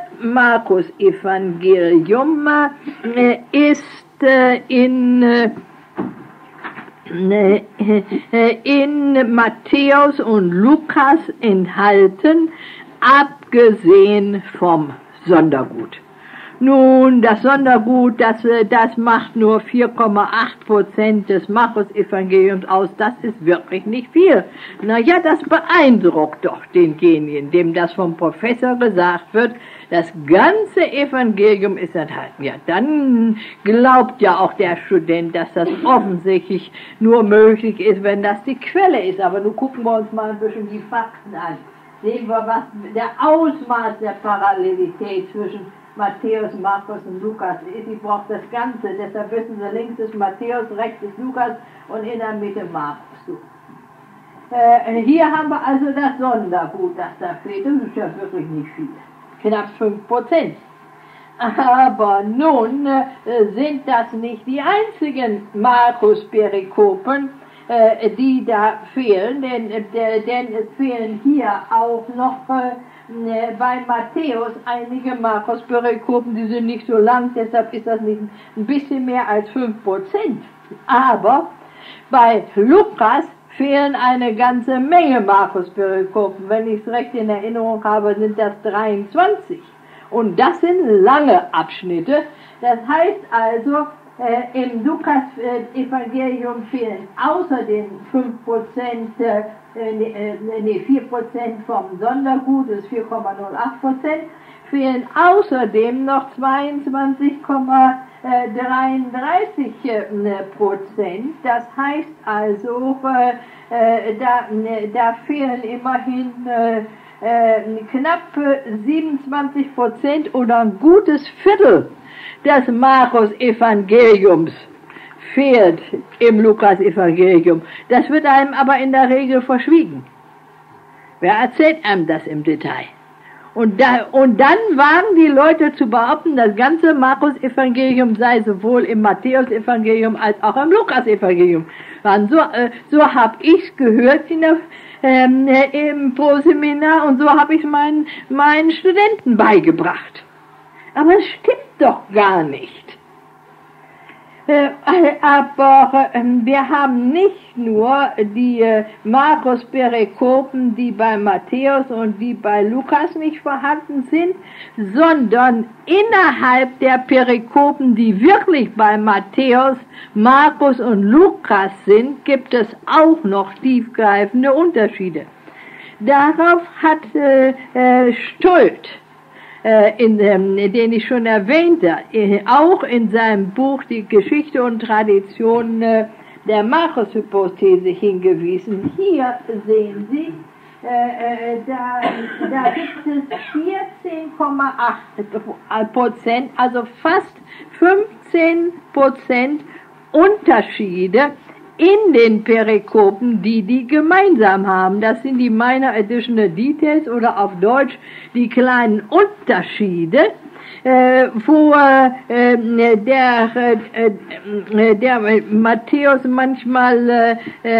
Markus-Evangelium äh, ist äh, in, äh, in Matthäus und Lukas enthalten, abgesehen vom Sondergut. Nun, das Sondergut, das, das macht nur vier Komma acht Prozent des Markus-Evangeliums aus. Das ist wirklich nicht viel. Na ja, das beeindruckt doch denjenigen, dem das vom Professor gesagt wird. Das ganze Evangelium ist enthalten. Ja, dann glaubt ja auch der Student, dass das offensichtlich nur möglich ist, wenn das die Quelle ist. Aber nun gucken wir uns mal ein bisschen die Fakten an. Sehen wir, was der Ausmaß der Parallelität zwischen Matthäus, Markus und Lukas ist. Ich brauche das Ganze, deshalb wissen Sie, links ist Matthäus, rechts ist Lukas und in der Mitte Markus. Äh, hier haben wir also das Sondergut, das da fehlt. Das ist ja wirklich nicht viel. Knapp fünf Prozent. Aber nun äh, sind das nicht die einzigen Markus-Perikopen, äh, die da fehlen, denn, äh, denn es fehlen hier auch noch äh, bei Matthäus einige Markus-Perikopen, die sind nicht so lang, deshalb ist das nicht ein bisschen mehr als fünf Prozent. Aber bei Lukas fehlen eine ganze Menge Markus-Perikopen. Wenn ich es recht in Erinnerung habe, sind das dreiundzwanzig. Und das sind lange Abschnitte. Das heißt also, äh, im Lukas-Evangelium äh, fehlen außer den fünf Prozent äh, Nee, vier Prozent vom Sondergut, das ist vier Komma null acht Prozent, fehlen außerdem noch zweiundzwanzig Komma dreiunddreißig Prozent. Das heißt also, äh, da, da fehlen immerhin äh, äh, knapp siebenundzwanzig Prozent oder ein gutes Viertel des Markus-Evangeliums fehlt im Lukas-Evangelium. Das wird einem aber in der Regel verschwiegen. Wer erzählt einem das im Detail? Und, da, und dann wagen die Leute zu behaupten, das ganze Markus-Evangelium sei sowohl im Matthäus-Evangelium als auch im Lukas-Evangelium. So, äh, so habe ich es gehört in der, ähm, im Proseminar und so habe ich es meinen, meinen Studenten beigebracht. Aber es stimmt doch gar nicht. Äh, aber äh, wir haben nicht nur die äh, Markus-Perikopen, die bei Matthäus und die bei Lukas nicht vorhanden sind, sondern innerhalb der Perikopen, die wirklich bei Matthäus, Markus und Lukas sind, gibt es auch noch tiefgreifende Unterschiede. Darauf hat äh, äh, Stolz, In, ähm, den ich schon erwähnte, auch in seinem Buch Die Geschichte und Tradition äh, der Markus-Hypothese hingewiesen. Hier sehen Sie, äh, äh, da, da gibt es vierzehn Komma acht Prozent, also fast fünfzehn Prozent Unterschiede in den Perikopen, die die gemeinsam haben. Das sind die Minor Additional Details oder auf Deutsch die kleinen Unterschiede, äh, wo äh, der, äh, der Matthäus manchmal äh,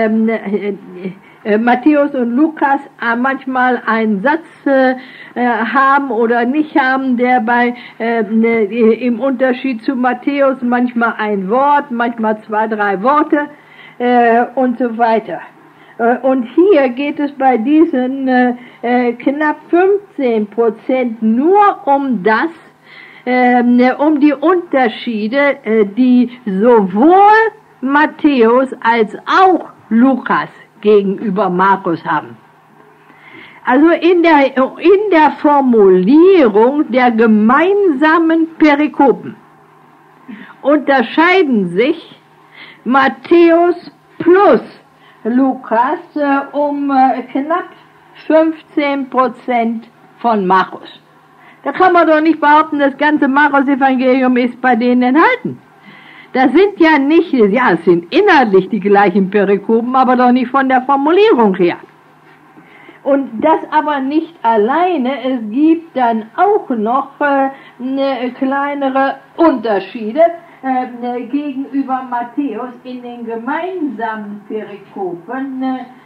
äh, Matthäus und Lukas äh, manchmal einen Satz äh, haben oder nicht haben, der bei äh, im Unterschied zu Matthäus manchmal ein Wort, manchmal zwei, drei Worte Äh, und so weiter. Äh, und hier geht es bei diesen äh, äh, knapp fünfzehn Prozent nur um das, äh, um die Unterschiede, äh, die sowohl Matthäus als auch Lukas gegenüber Markus haben. Also in der, in der Formulierung der gemeinsamen Perikopen unterscheiden sich Matthäus plus Lukas äh, um äh, knapp fünfzehn Prozent von Markus. Da kann man doch nicht behaupten, das ganze Markus-Evangelium ist bei denen enthalten. Das sind ja nicht, ja, es sind inhaltlich die gleichen Perikopen, aber doch nicht von der Formulierung her. Und das aber nicht alleine, es gibt dann auch noch äh, ne, kleinere Unterschiede, Äh, gegenüber Matthäus in den gemeinsamen Perikopen,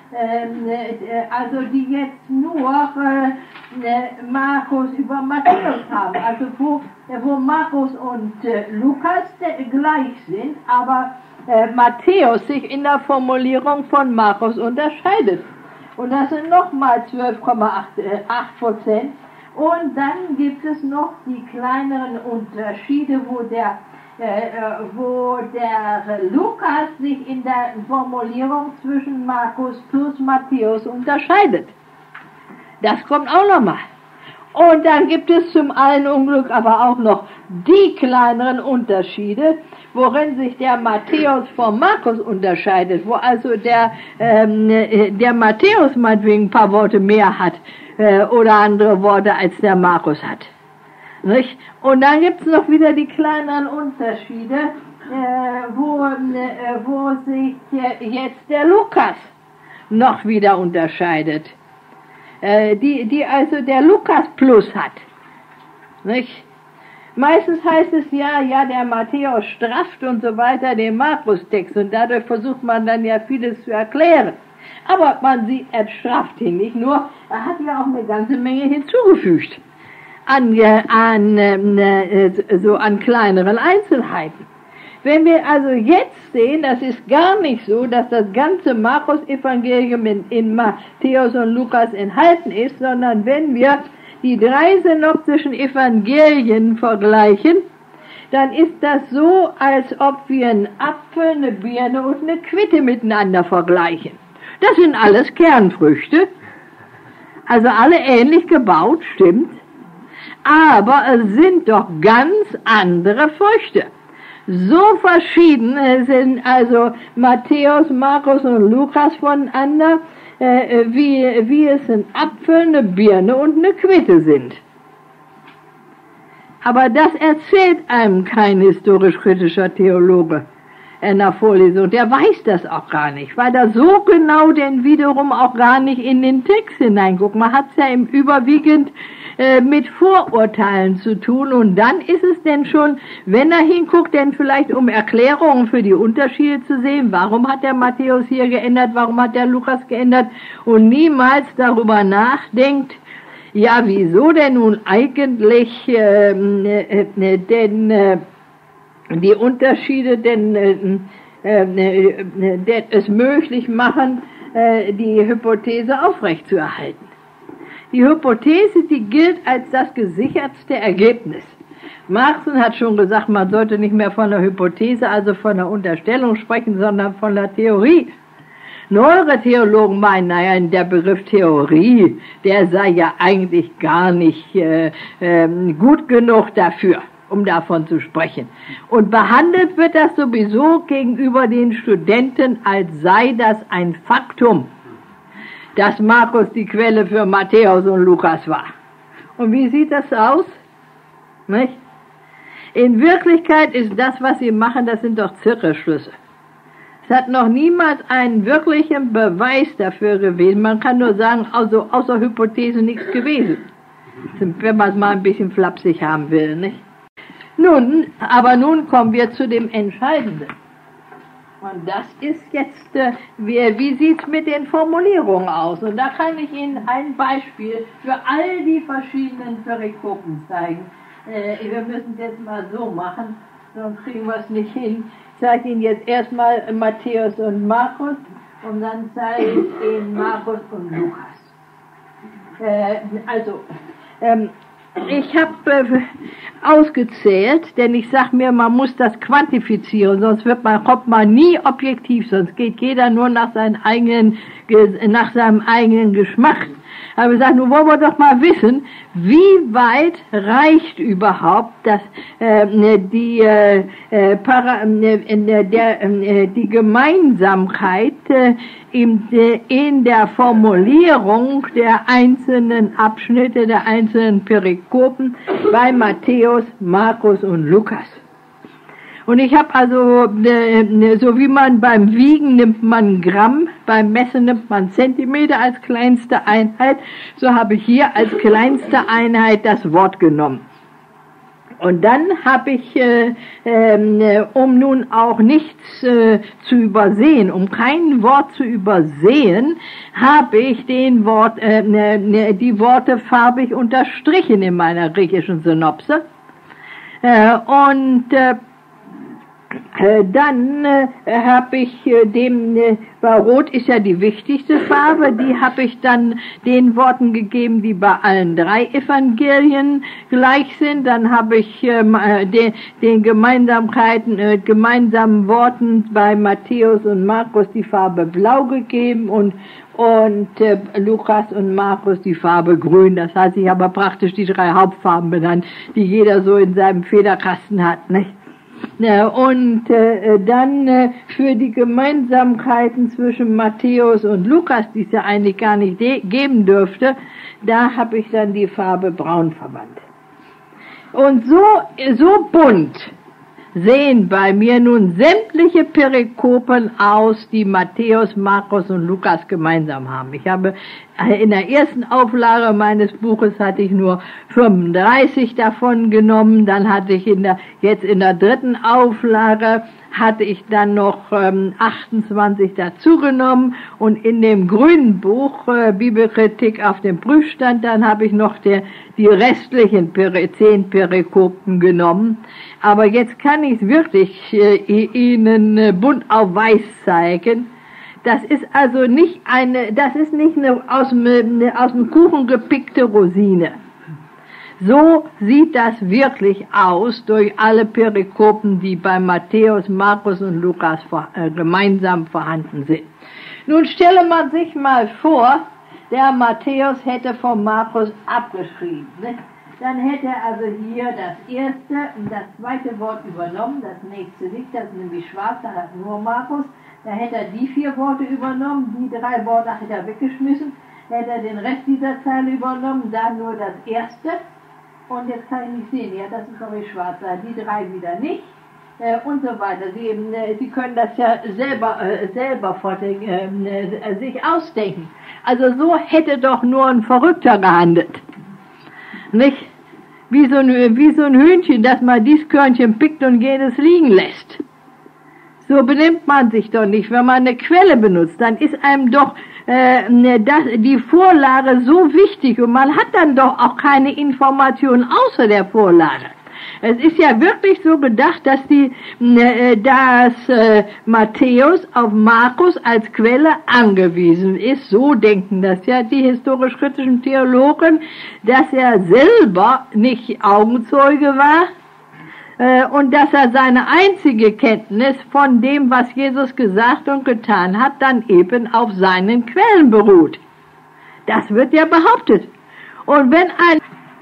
äh, also die jetzt nur äh, Markus über Matthäus haben, also wo, wo Markus und äh, Lukas gleich sind, aber äh, Matthäus sich in der Formulierung von Markus unterscheidet. Und das sind nochmal zwölf Komma acht Prozent. Und dann gibt es noch die kleineren Unterschiede, wo der Äh, wo der Lukas sich in der Formulierung zwischen Markus plus Matthäus unterscheidet. Das kommt auch nochmal. Und dann gibt es zum allen Unglück aber auch noch die kleineren Unterschiede, worin sich der Matthäus vom Markus unterscheidet, wo also der, ähm, der Matthäus meinetwegen ein paar Worte mehr hat äh, oder andere Worte als der Markus hat. Nicht? Und dann gibt es noch wieder die kleineren Unterschiede, äh, wo, äh, wo sich äh, jetzt der Lukas noch wieder unterscheidet, äh, die, die also der Lukas plus hat. Nicht? Meistens heißt es ja, ja, der Matthäus strafft und so weiter den Markus-Text und dadurch versucht man dann ja vieles zu erklären. Aber man sieht, er strafft ihn nicht nur, er hat ja auch eine ganze Menge hinzugefügt. An, an, äh, so an kleineren Einzelheiten. Wenn wir also jetzt sehen, das ist gar nicht so, dass das ganze Markus-Evangelium in, in Matthäus und Lukas enthalten ist, sondern wenn wir die drei synoptischen Evangelien vergleichen, dann ist das so, als ob wir einen Apfel, eine Birne und eine Quitte miteinander vergleichen. Das sind alles Kernfrüchte, also alle ähnlich gebaut, stimmt. aber es sind doch ganz andere Früchte. So verschieden sind also Matthäus, Markus und Lukas voneinander, äh, wie, wie es ein Apfel, eine Birne und eine Quitte sind. Aber das erzählt einem kein historisch-kritischer Theologe in der Vorlesung. Der weiß das auch gar nicht, weil er so genau denn wiederum auch gar nicht in den Text hineinguckt. Man hat es ja im überwiegend äh, mit Vorurteilen zu tun und dann ist es denn schon, wenn er hinguckt, denn vielleicht um Erklärungen für die Unterschiede zu sehen, warum hat der Matthäus hier geändert, warum hat der Lukas geändert und niemals darüber nachdenkt, ja, wieso denn nun eigentlich äh, äh, denn äh, die Unterschiede denn, äh, äh, äh, es möglich machen, äh, die Hypothese aufrechtzuerhalten. Die Hypothese, die gilt als das gesichertste Ergebnis. Marxen hat schon gesagt, man sollte nicht mehr von der Hypothese, also von der Unterstellung sprechen, sondern von der Theorie. Neuere Theologen meinen, naja, der Begriff Theorie, der sei ja eigentlich gar nicht äh, äh, gut genug dafür, um davon zu sprechen. Und behandelt wird das sowieso gegenüber den Studenten, als sei das ein Faktum, dass Markus die Quelle für Matthäus und Lukas war. Und wie sieht das aus? Nicht? In Wirklichkeit ist das, was sie machen, das sind doch Zirkelschlüsse. Es hat noch niemals einen wirklichen Beweis dafür gewesen. Man kann nur sagen, also außer Hypothese nichts gewesen. Wenn man es mal ein bisschen flapsig haben will, nicht? Nun, aber nun kommen wir zu dem Entscheidenden. Und das ist jetzt, äh, wie, wie sieht es mit den Formulierungen aus? Und da kann ich Ihnen ein Beispiel für all die verschiedenen Perikopen zeigen. Äh, wir müssen es jetzt mal so machen, sonst kriegen wir es nicht hin. Ich zeige Ihnen jetzt erstmal Matthäus und Markus und dann zeige ich Ihnen Markus und Lukas. Äh, also, ähm, ich habe äh, ausgezählt, denn ich sage mir, man muss das quantifizieren, sonst wird man, kommt man nie objektiv, sonst geht jeder nur nach, seinen eigenen, nach seinem eigenen Geschmack. Aber ich sage, nun wollen wir doch mal wissen, wie weit reicht überhaupt das, äh, die, äh, para, äh, der, äh, die Gemeinsamkeit äh, in, äh, in der Formulierung der einzelnen Abschnitte, der einzelnen Perikopen bei Matthäus, Markus und Lukas. Und ich habe also, äh, so wie man beim Wiegen nimmt man Gramm, beim Messen nimmt man Zentimeter als kleinste Einheit, so habe ich hier als kleinste Einheit das Wort genommen. Und dann habe ich, äh, äh, um nun auch nichts äh, zu übersehen, um kein Wort zu übersehen, habe ich den Wort, äh, die Worte farbig unterstrichen in meiner griechischen Synopse. Äh, und äh, Dann äh, habe ich äh, dem, äh, weil Rot ist ja die wichtigste Farbe, die habe ich dann den Worten gegeben, die bei allen drei Evangelien gleich sind. Dann habe ich äh, den, den Gemeinsamkeiten, äh, gemeinsamen Worten bei Matthäus und Markus die Farbe Blau gegeben und und äh, Lukas und Markus die Farbe Grün. Das heißt, ich habe praktisch die drei Hauptfarben benannt, die jeder so in seinem Federkasten hat, nicht? Und äh, dann äh, für die Gemeinsamkeiten zwischen Matthäus und Lukas, die es ja eigentlich gar nicht geben dürfte, da habe ich dann die Farbe Braun verwandt. Und so, so bunt sehen bei mir nun sämtliche Perikopen aus, die Matthäus, Markus und Lukas gemeinsam haben. Ich habe in der ersten Auflage meines Buches hatte ich nur fünfunddreißig davon genommen, dann hatte ich in der, jetzt in der dritten Auflage hatte ich dann noch ähm, achtundzwanzig dazu genommen und in dem grünen Buch äh, Bibelkritik auf dem Prüfstand, dann habe ich noch der, die restlichen Peri- zehn Perikopen genommen. Aber jetzt kann ich wirklich äh, Ihnen äh, bunt auf weiß zeigen. Das ist also nicht eine, das ist nicht eine aus dem, eine aus dem Kuchen gepickte Rosine. So sieht das wirklich aus durch alle Perikopen, die bei Matthäus, Markus und Lukas vor, äh, gemeinsam vorhanden sind. Nun stelle man sich mal vor, der Matthäus hätte von Markus abgeschrieben. Ne? dann hätte er also hier das erste und das zweite Wort übernommen, das nächste nicht, das ist nämlich schwarz, da hat nur Markus. Da hätte er die vier Worte übernommen, die drei Worte hätte er weggeschmissen, hätte er den Rest dieser Zeile übernommen, dann nur das erste. Und jetzt kann ich nicht sehen, ja, das ist glaube ich schwarz, die drei wieder nicht. Äh, und so weiter. Sie, äh, Sie können das ja selber, äh, selber vordenken, äh, sich ausdenken. Also so hätte doch nur ein Verrückter gehandelt. Nicht? Wie so, ein, wie so ein Hühnchen, das mal dies Körnchen pickt und jenes liegen lässt. So benimmt man sich doch nicht. Wenn man eine Quelle benutzt, dann ist einem doch äh, das, die Vorlage so wichtig und man hat dann doch auch keine Informationen außer der Vorlage. Es ist ja wirklich so gedacht, dass die, äh, dass äh, Matthäus auf Markus als Quelle angewiesen ist. So denken das ja die historisch-kritischen Theologen, dass er selber nicht Augenzeuge war äh, und dass er seine einzige Kenntnis von dem, was Jesus gesagt und getan hat, dann eben auf seinen Quellen beruht. Das wird ja behauptet. Und wenn ein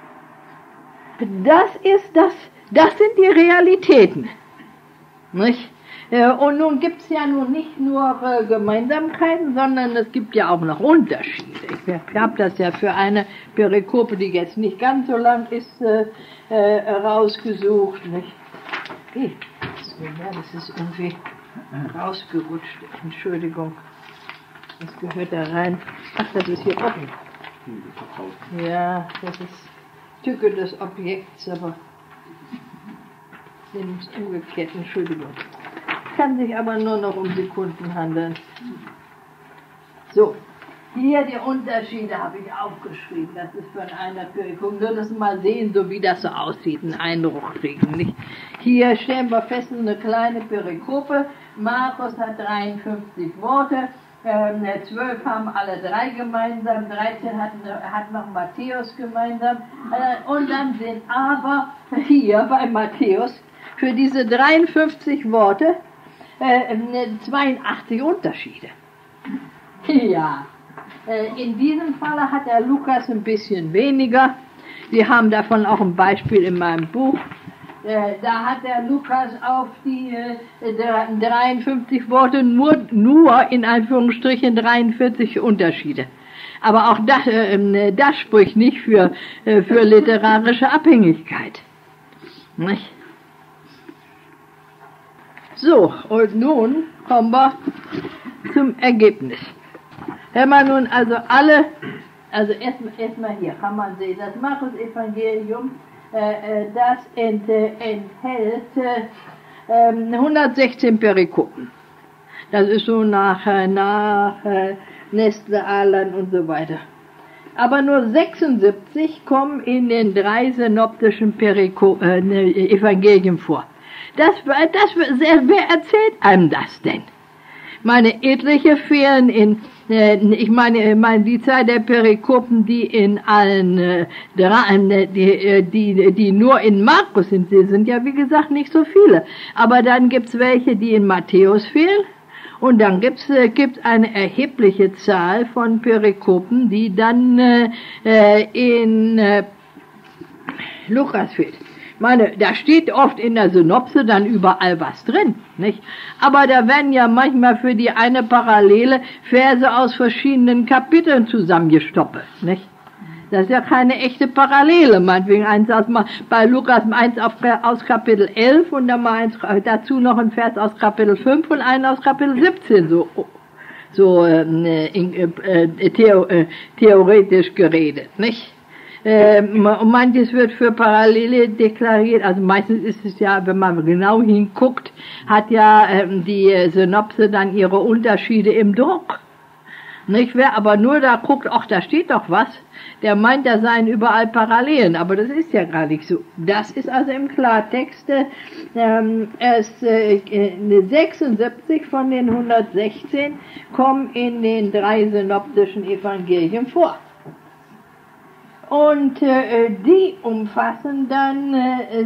Das ist das, das sind die Realitäten. Nicht? Und nun gibt es ja nun nicht nur Gemeinsamkeiten, sondern es gibt ja auch noch Unterschiede. Ich habe das ja für eine Perikope, die jetzt nicht ganz so lang ist, äh, äh, rausgesucht. Nicht? Okay. Ja, das ist irgendwie rausgerutscht. Entschuldigung. Das gehört da rein. Ach, das ist hier offen. Ja, das ist Stücke des Objekts, aber sind umgekehrt, Entschuldigung. Kann sich aber nur noch um Sekunden handeln. So, hier die Unterschiede habe ich aufgeschrieben. Das ist von einer Perikope. Nur das mal sehen, so wie das so aussieht, einen Eindruck kriegen. Nicht? Hier stellen wir fest, eine kleine Perikope. Markus hat dreiundfünfzig Worte. zwölf haben alle drei gemeinsam, dreizehn hat, hat noch Matthäus gemeinsam. Und dann sind aber hier bei Matthäus für diese dreiundfünfzig Worte äh, zweiundachtzig Unterschiede. Ja, äh, in diesem Falle hat der Lukas ein bisschen weniger. Wir haben davon auch ein Beispiel in meinem Buch. Äh, da hat der Lukas auf die äh, dreiundfünfzig Worte nur, nur in Anführungsstrichen dreiundvierzig Unterschiede. Aber auch das, äh, das spricht nicht für, äh, für literarische Abhängigkeit. Nicht? So, und nun kommen wir zum Ergebnis. Wenn man nun also alle, also erstmal erst mal hier kann man sehen, das Markus-Evangelium, äh, das ent, enthält äh, hundertsechzehn Perikopen. Das ist so nach, nach äh, Nestle, Alan und so weiter. Aber nur sechsundsiebzig kommen in den drei synoptischen Periko äh, Evangelien vor. Das, das, wer erzählt einem das denn? Meine etliche fehlen in, äh, ich meine, ich meine die Zahl der Perikopen, die in allen, äh, die, die, die nur in Markus sind, die sind ja wie gesagt nicht so viele. Aber dann gibt's welche, die in Matthäus fehlen. Und dann gibt's äh, gibt's eine erhebliche Zahl von Perikopen, die dann äh, in äh, Lukas fehlt. Ich meine, da steht oft in der Synopse dann überall was drin, nicht? Aber da werden ja manchmal für die eine Parallele Verse aus verschiedenen Kapiteln zusammengestoppelt, nicht? Das ist ja keine echte Parallele, meinetwegen eins aus, bei Lukas eins auf, aus Kapitel elf und dann mal eins, dazu noch ein Vers aus Kapitel fünf und einen aus Kapitel siebzehn, so, so äh, äh, theo, äh, theoretisch geredet, nicht? Äh, und manches wird für Parallele deklariert, also meistens ist es ja, wenn man genau hinguckt, hat ja äh, die Synopse dann ihre Unterschiede im Druck. Nicht? Wer aber nur da guckt, ach, da steht doch was, der meint, da seien überall Parallelen, aber das ist ja gar nicht so. Das ist also im Klartext, ähm, es, äh, sechsundsiebzig von den hundertsechzehn kommen in den drei synoptischen Evangelien vor. Und äh, die umfassen dann äh,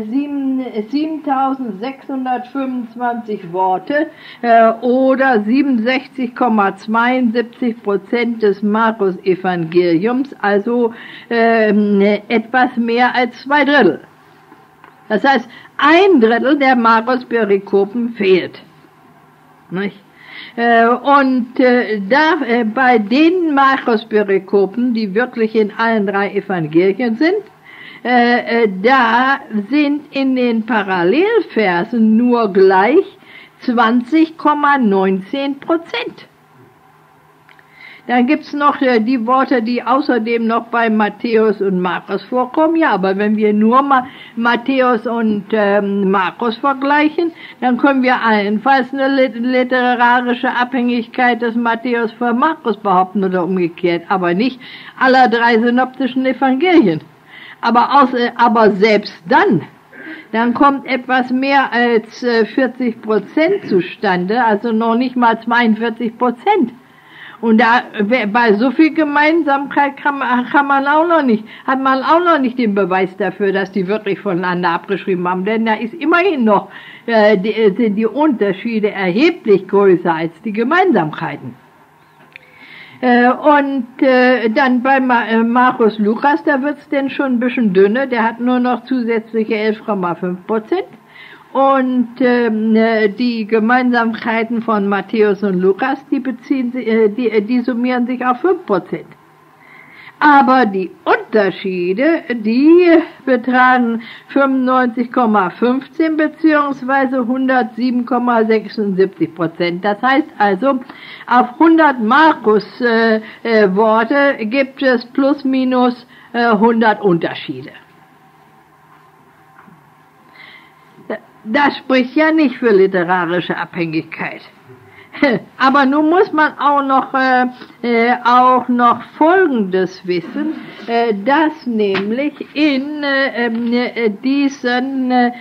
siebentausendsechshundertfünfundzwanzig Worte äh, oder siebenundsechzig Komma zweiundsiebzig Prozent des Markus-Evangeliums, also äh, etwas mehr als zwei Drittel. Das heißt, ein Drittel der Markus-Perikopen fehlt. Nicht? Und äh, da äh, bei den Markus-Perikopen, die wirklich in allen drei Evangelien sind, äh, äh, da sind in den Parallelversen nur gleich zwanzig Komma neunzehn Prozent. Dann gibt's noch äh, die Worte, die außerdem noch bei Matthäus und Markus vorkommen. Ja, aber wenn wir nur mal Matthäus und ähm, Markus vergleichen, dann können wir allenfalls eine literarische Abhängigkeit des Matthäus von Markus behaupten oder umgekehrt, aber nicht aller drei synoptischen Evangelien. Aber, aus, äh, aber selbst dann, dann kommt etwas mehr als äh, vierzig Prozent zustande, also noch nicht mal zweiundvierzig Prozent. Und da, bei so viel Gemeinsamkeit kann man, kann man auch noch nicht, hat man auch noch nicht den Beweis dafür, dass die wirklich voneinander abgeschrieben haben. Denn da ist immerhin noch, äh, die, sind die Unterschiede erheblich größer als die Gemeinsamkeiten. Äh, und äh, dann bei Ma äh, Markus Lukas, da wird's denn schon ein bisschen dünner, der hat nur noch zusätzliche elf Komma fünf Prozent. Und ähm, die Gemeinsamkeiten von Matthäus und Lukas, die beziehen sich, äh, die, die summieren sich auf fünf Prozent. Aber die Unterschiede, die betragen fünfundneunzig Komma fünfzehn beziehungsweise hundertsieben Komma sechsundsiebzig Prozent. Das heißt also, auf hundert Markus-Worte äh, äh, gibt es plus minus äh, hundert Unterschiede. Das spricht ja nicht für literarische Abhängigkeit. Aber nun muss man auch noch, äh, äh, auch noch Folgendes wissen, äh, dass nämlich in äh, äh, diesen äh,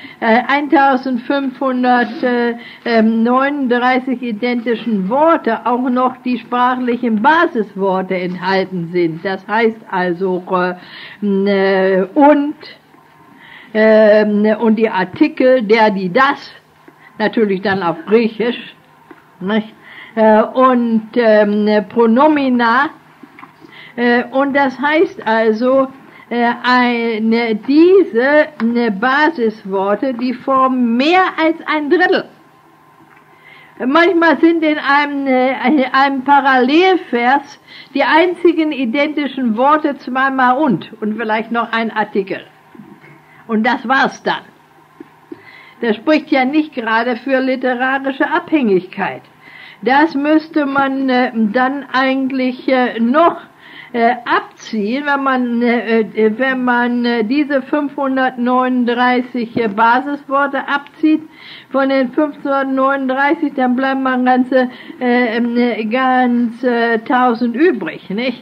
eintausendfünfhundertneununddreißig identischen Worte auch noch die sprachlichen Basisworte enthalten sind. Das heißt also äh, und Ähm, und die Artikel, der, die, das, natürlich dann auf Griechisch, nicht? Äh, und ähm, Pronomina, äh, und das heißt also, äh, eine, diese eine Basisworte, die formen mehr als ein Drittel. Manchmal sind in einem, äh, einem Parallelvers die einzigen identischen Worte zweimal und, und vielleicht noch ein Artikel. Und das war's dann. Das spricht ja nicht gerade für literarische Abhängigkeit. Das müsste man äh, dann eigentlich äh, noch äh, abziehen, wenn man, äh, wenn man äh, diese fünfhundertneununddreißig äh, Basisworte abzieht. Von den fünfhundertneununddreißig, dann bleiben mal ganze, äh, ganz äh, tausend übrig, nicht?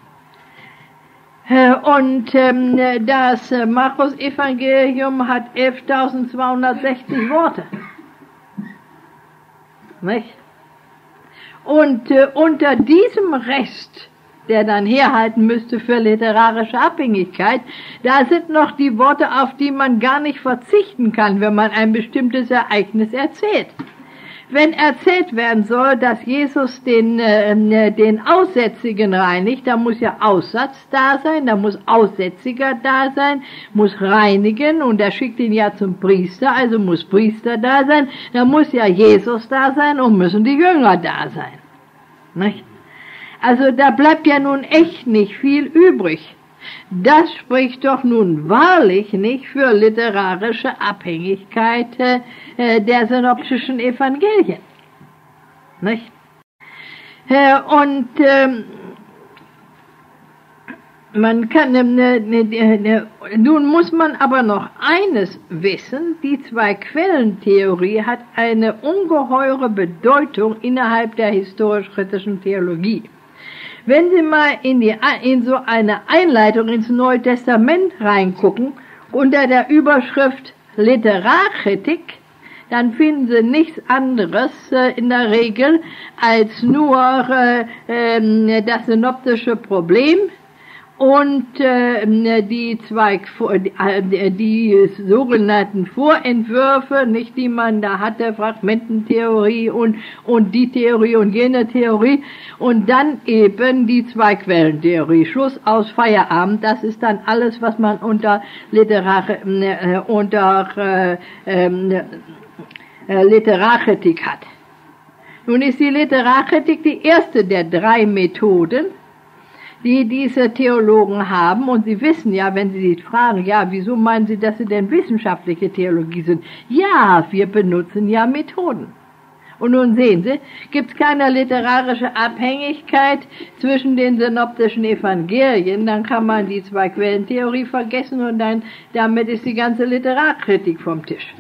Und ähm, das Markus-Evangelium hat elftausendzweihundertsechzig Worte. Nicht? Und äh, unter diesem Rest, der dann herhalten müsste für literarische Abhängigkeit, da sind noch die Worte, auf die man gar nicht verzichten kann, wenn man ein bestimmtes Ereignis erzählt. Wenn erzählt werden soll, dass Jesus den, äh, den Aussätzigen reinigt, da muss ja Aussatz da sein, da muss Aussätziger da sein, muss reinigen und er schickt ihn ja zum Priester, also muss Priester da sein, da muss ja Jesus da sein und müssen die Jünger da sein. Nicht? Also da bleibt ja nun echt nicht viel übrig. Das spricht doch nun wahrlich nicht für literarische Abhängigkeit äh, der synoptischen Evangelien. Nicht? Äh, und ähm, man kann, äh, ne, ne, nun muss man aber noch eines wissen, die Zwei-Quellen-Theorie hat eine ungeheure Bedeutung innerhalb der historisch-kritischen Theologie. Wenn Sie mal in, die, in so eine Einleitung ins Neue Testament reingucken, unter der Überschrift Literarkritik, dann finden Sie nichts anderes äh, in der Regel als nur äh, äh, das synoptische Problem Und äh, die zwei, die, die sogenannten Vorentwürfe, nicht, die man da hatte, Fragmententheorie und, und die Theorie und jene Theorie, und dann eben die Zwei-Quellen-Theorie. Schluss aus Feierabend, das ist dann alles, was man unter Literar, äh, unter äh, äh, äh, Literarkritik hat. Nun ist die Literarkritik die erste der drei Methoden, die diese Theologen haben, und Sie wissen ja, wenn Sie sich fragen, ja, wieso meinen Sie, dass Sie denn wissenschaftliche Theologie sind? Ja, wir benutzen ja Methoden. Und nun sehen Sie, gibt es keine literarische Abhängigkeit zwischen den synoptischen Evangelien, dann kann man die Zwei-Quellen-Theorie vergessen und dann, damit ist die ganze Literarkritik vom Tisch.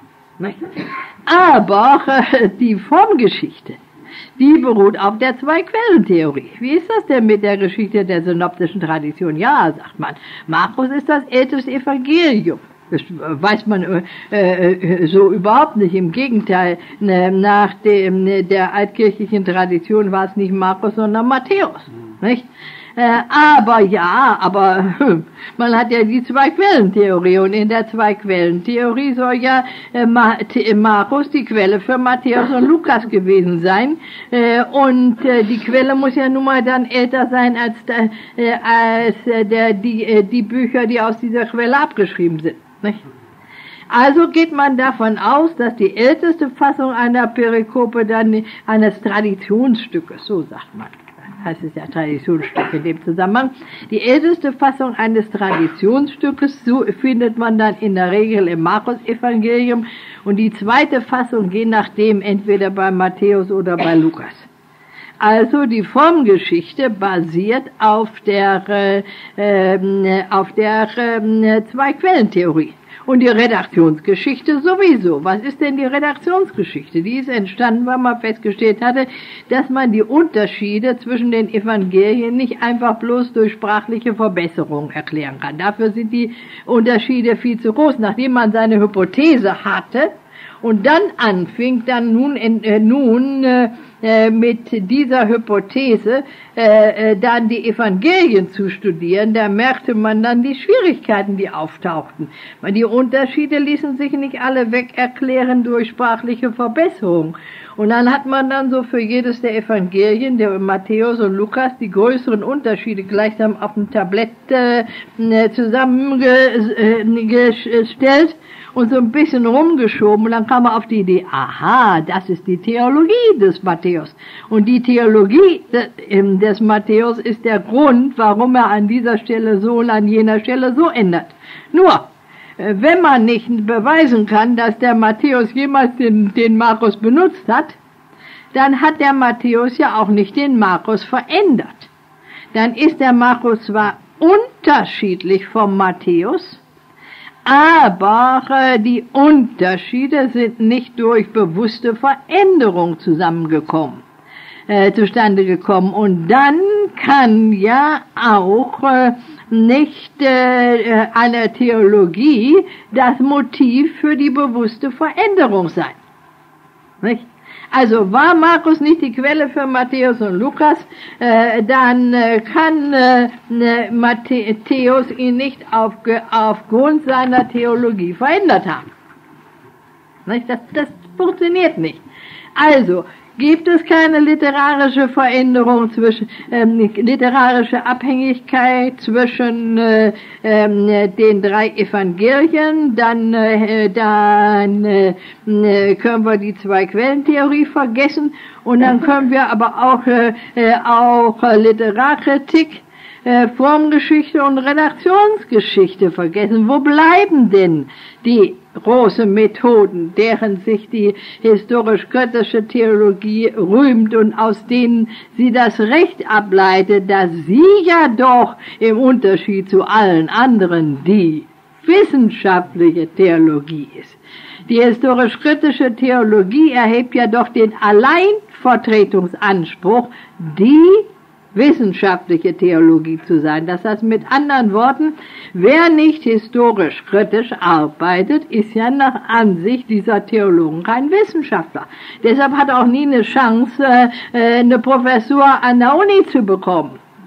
Aber äh, die Formgeschichte, die beruht auf der Zwei-Quellen-Theorie. Wie ist das denn mit der Geschichte der synoptischen Tradition? Ja, sagt man, Markus ist das älteste Evangelium. Das weiß man äh, äh, so überhaupt nicht. Im Gegenteil, äh, nach dem, äh, der altkirchlichen Tradition war es nicht Markus, sondern Matthäus. Nicht? Äh, aber ja, aber man hat ja die Zwei-Quellen-Theorie, und in der Zwei-Quellen-Theorie soll ja äh, Markus die Quelle für Matthäus und Lukas gewesen sein, äh, und äh, die Quelle muss ja nun mal dann älter sein als, äh, als äh, der, die, äh, die Bücher, die aus dieser Quelle abgeschrieben sind. Nicht? Also geht man davon aus, dass die älteste Fassung einer Perikope dann eines Traditionsstückes, so sagt man, heißt es ja Traditionsstück in dem Zusammenhang. Die älteste Fassung eines Traditionsstückes, so findet man dann in der Regel im Markus-Evangelium, und die zweite Fassung je nachdem entweder bei Matthäus oder bei Lukas. Also die Formgeschichte basiert auf der, äh, auf der äh, Zwei-Quellen-Theorie. Und die Redaktionsgeschichte sowieso. Was ist denn die Redaktionsgeschichte? Die ist entstanden, weil man festgestellt hatte, dass man die Unterschiede zwischen den Evangelien nicht einfach bloß durch sprachliche Verbesserung erklären kann. Dafür sind die Unterschiede viel zu groß. Nachdem man seine Hypothese hatte und dann anfing, dann nun, äh, nun äh, mit dieser Hypothese äh, äh, dann die Evangelien zu studieren, da merkte man dann die Schwierigkeiten, die auftauchten. Weil die Unterschiede ließen sich nicht alle weg erklären durch sprachliche Verbesserung. Und dann hat man dann so für jedes der Evangelien, der Matthäus und Lukas, die größeren Unterschiede gleichsam auf dem Tablett äh, zusammengestellt und so ein bisschen rumgeschoben, und dann kam man auf die Idee, aha, das ist die Theologie des Matthäus. Und die Theologie des, des Matthäus ist der Grund, warum er an dieser Stelle so und an jener Stelle so ändert. Nur, wenn man nicht beweisen kann, dass der Matthäus jemals den, den Markus benutzt hat, dann hat der Matthäus ja auch nicht den Markus verändert. Dann ist der Markus zwar unterschiedlich vom Matthäus, aber äh, die Unterschiede sind nicht durch bewusste Veränderung zusammengekommen, äh, zustande gekommen. Und dann kann ja auch äh, nicht äh, eine Theologie das Motiv für die bewusste Veränderung sein. Nicht? Also war Markus nicht die Quelle für Matthäus und Lukas, äh, dann äh, kann äh, Matthäus ihn nicht auf, aufgrund seiner Theologie verändert haben. Nicht? Das, das funktioniert nicht. Also gibt es keine literarische Veränderung zwischen, ähm, literarische Abhängigkeit zwischen äh, äh, den drei Evangelien, dann, äh, dann äh, können wir die Zwei-Quellen-Theorie vergessen, und dann können wir aber auch, äh, auch Literarkritik, äh, Formgeschichte und Redaktionsgeschichte vergessen. Wo bleiben denn die große Methoden, deren sich die historisch-kritische Theologie rühmt und aus denen sie das Recht ableitet, dass sie ja doch im Unterschied zu allen anderen die wissenschaftliche Theologie ist. Die historisch-kritische Theologie erhebt ja doch den Alleinvertretungsanspruch, die wissenschaftliche Theologie zu sein. Das heißt mit anderen Worten, wer nicht historisch kritisch arbeitet, ist ja nach Ansicht dieser Theologen kein Wissenschaftler. Deshalb hat er auch nie eine Chance, eine Professur an der Uni zu bekommen.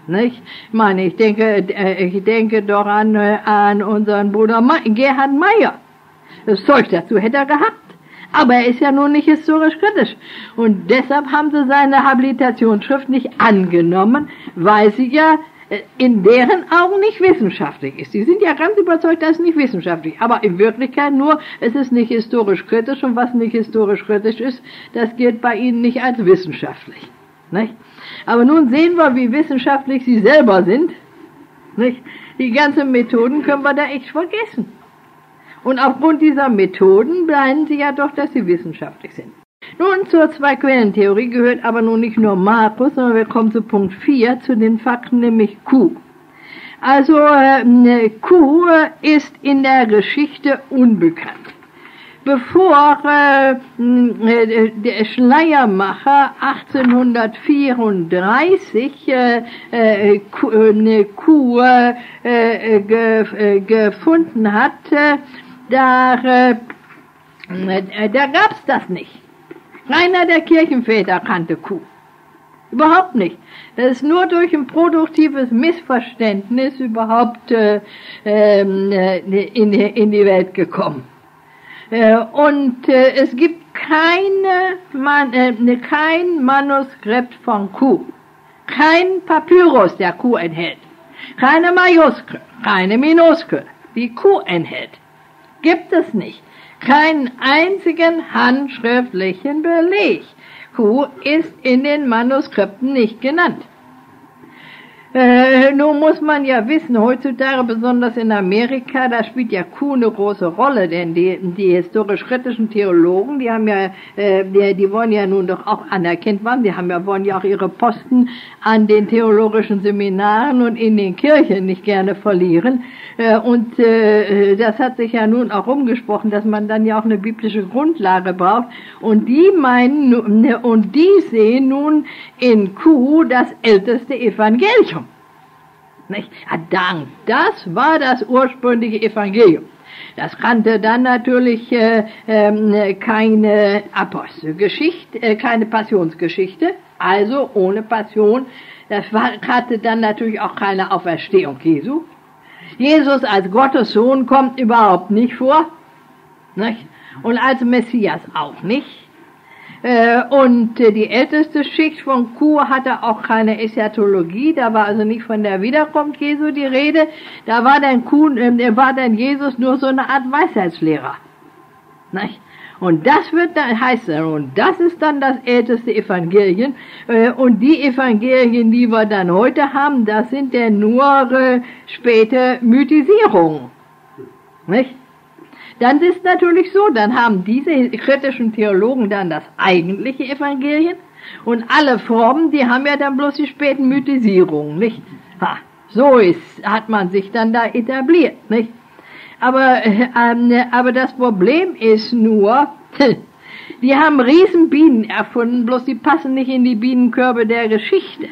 Nicht? Ich meine, ich denke, ich denke doch an, an unseren Bruder Gerhard Meyer. Das Zeug dazu hätte er gehabt. Aber er ist ja nun nicht historisch kritisch. Und deshalb haben sie seine Habilitationsschrift nicht angenommen, weil sie ja in deren Augen nicht wissenschaftlich ist. Sie sind ja ganz überzeugt, dass es nicht wissenschaftlich ist. Aber in Wirklichkeit nur, es ist nicht historisch kritisch. Und was nicht historisch kritisch ist, das gilt bei ihnen nicht als wissenschaftlich. Nicht? Aber nun sehen wir, wie wissenschaftlich sie selber sind. Nicht? Die ganzen Methoden können wir da echt vergessen. Und aufgrund dieser Methoden meinen sie ja doch, dass sie wissenschaftlich sind. Nun, zur Zwei-Quellen-Theorie gehört aber nun nicht nur Markus, sondern wir kommen zu Punkt vier, zu den Fakten, nämlich Q. Also, äh, Q ist in der Geschichte unbekannt. Bevor äh, der Schleiermacher achtzehnhundertvierunddreißig äh, äh, Q, äh, Q äh, ge, äh, gefunden hat, äh, da, äh, da gab's das nicht. Keiner der Kirchenväter kannte Q. Überhaupt nicht. Das ist nur durch ein produktives Missverständnis überhaupt äh, äh, in, in die Welt gekommen. Äh, und äh, es gibt keine Man, äh, kein Manuskript von Q. Kein Papyrus, der Q enthält. Keine Majuskel, keine Minuskel, die Q enthält. Gibt es nicht. Keinen einzigen handschriftlichen Beleg. Q ist in den Manuskripten nicht genannt. Äh, nun muss man ja wissen, heutzutage, besonders in Amerika, da spielt ja Q eine große Rolle, denn die, die historisch-kritischen Theologen, die haben ja, äh, die, die wollen ja nun doch auch anerkannt werden, die haben ja, wollen ja auch ihre Posten an den theologischen Seminaren und in den Kirchen nicht gerne verlieren, äh, und äh, das hat sich ja nun auch rumgesprochen, dass man dann ja auch eine biblische Grundlage braucht, und die meinen, und die sehen nun in Q das älteste Evangelium. Nicht? Dank, das war das ursprüngliche Evangelium. Das kannte dann natürlich äh, äh, keine Apostelgeschichte, äh, keine Passionsgeschichte, also ohne Passion. Das war, hatte dann natürlich auch keine Auferstehung Jesu. Jesus als Gottes Sohn kommt überhaupt nicht vor, nicht? Und als Messias auch nicht. Und die älteste Schicht von Q hatte auch keine Eschatologie, da war also nicht von der Wiederkunft Jesu die Rede, da war dann, Q, äh, war dann Jesus nur so eine Art Weisheitslehrer. Nicht? Und das wird dann, heißt dann, und das ist dann das älteste Evangelium, äh, und die Evangelien, die wir dann heute haben, das sind dann nur äh, späte Mythisierungen. Nicht? Dann ist natürlich so, dann haben diese kritischen Theologen dann das eigentliche Evangelium und alle Formen, die haben ja dann bloß die späten Mythisierungen, nicht? Ha, so ist, hat man sich dann da etabliert, nicht? Aber, äh, aber das Problem ist nur, die haben Riesenbienen erfunden, bloß die passen nicht in die Bienenkörbe der Geschichte.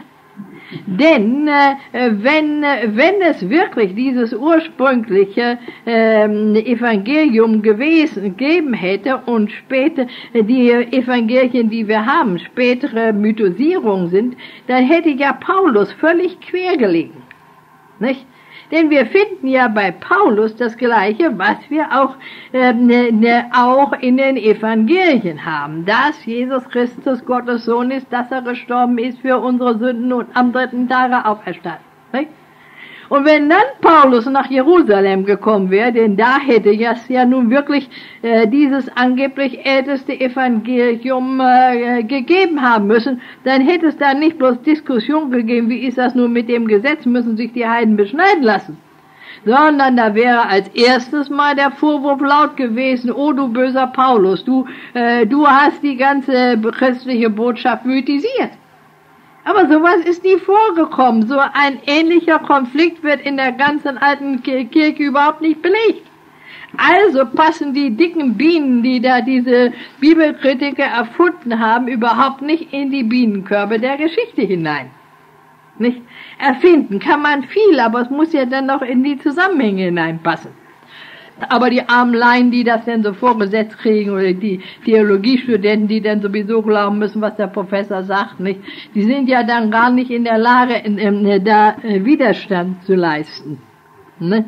Denn äh, wenn, wenn es wirklich dieses ursprüngliche äh, Evangelium gewesen, gegeben hätte und später die Evangelien, die wir haben, spätere Mythosierungen sind, dann hätte ja Paulus völlig quer gelegen. Nicht? Denn wir finden ja bei Paulus das Gleiche, was wir auch, äh, ne, auch in den Evangelien haben. Dass Jesus Christus Gottes Sohn ist, dass er gestorben ist für unsere Sünden und am dritten Tage auferstanden. Nicht? Und wenn dann Paulus nach Jerusalem gekommen wäre, denn da hätte es ja nun wirklich äh, dieses angeblich älteste Evangelium äh, gegeben haben müssen, dann hätte es da nicht bloß Diskussion gegeben, wie ist das nun mit dem Gesetz, müssen sich die Heiden beschneiden lassen, sondern da wäre als erstes mal der Vorwurf laut gewesen, oh du böser Paulus, du, äh, du hast die ganze christliche Botschaft mythisiert. Aber sowas ist nie vorgekommen. So ein ähnlicher Konflikt wird in der ganzen alten Kirche überhaupt nicht belegt. Also passen die dicken Bienen, die da diese Bibelkritiker erfunden haben, überhaupt nicht in die Bienenkörbe der Geschichte hinein. Nicht? Erfinden kann man viel, aber es muss ja dann noch in die Zusammenhänge hineinpassen. Aber die armen Laien, die das denn so vorgesetzt kriegen, oder die Theologiestudenten, die dann sowieso glauben müssen, was der Professor sagt, nicht, die sind ja dann gar nicht in der Lage, in, in, da Widerstand zu leisten. Ne?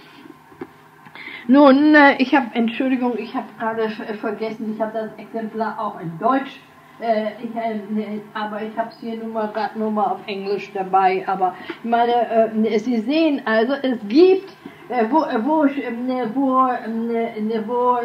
Nun, ich habe, Entschuldigung, ich habe gerade vergessen, ich habe das Exemplar auch in Deutsch, äh, ich, äh, aber ich habe es hier nur mal gerade nur mal auf Englisch dabei. Aber ich meine, äh, Sie sehen also, es gibt, äh, wo, wo, äh, wo, äh, wo,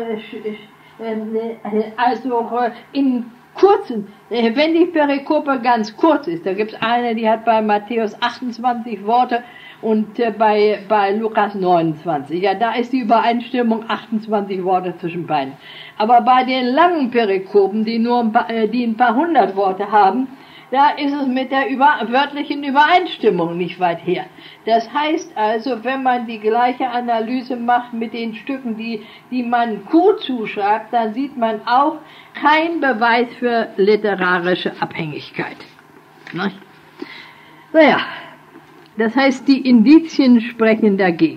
äh, also in kurzen, äh, wenn die Perikope ganz kurz ist, da gibt es eine, die hat bei Matthäus achtundzwanzig Worte, und äh, bei, bei Lukas neunundzwanzig, ja, da ist die Übereinstimmung achtundzwanzig Worte zwischen beiden. Aber bei den langen Perikopen, die nur ein paar, äh, die ein paar hundert Worte haben, da ist es mit der über, wörtlichen Übereinstimmung nicht weit her. Das heißt also, wenn man die gleiche Analyse macht mit den Stücken, die, die man Q zuschreibt, dann sieht man auch kein Beweis für literarische Abhängigkeit. Ne? Naja. Das heißt, die Indizien sprechen dagegen.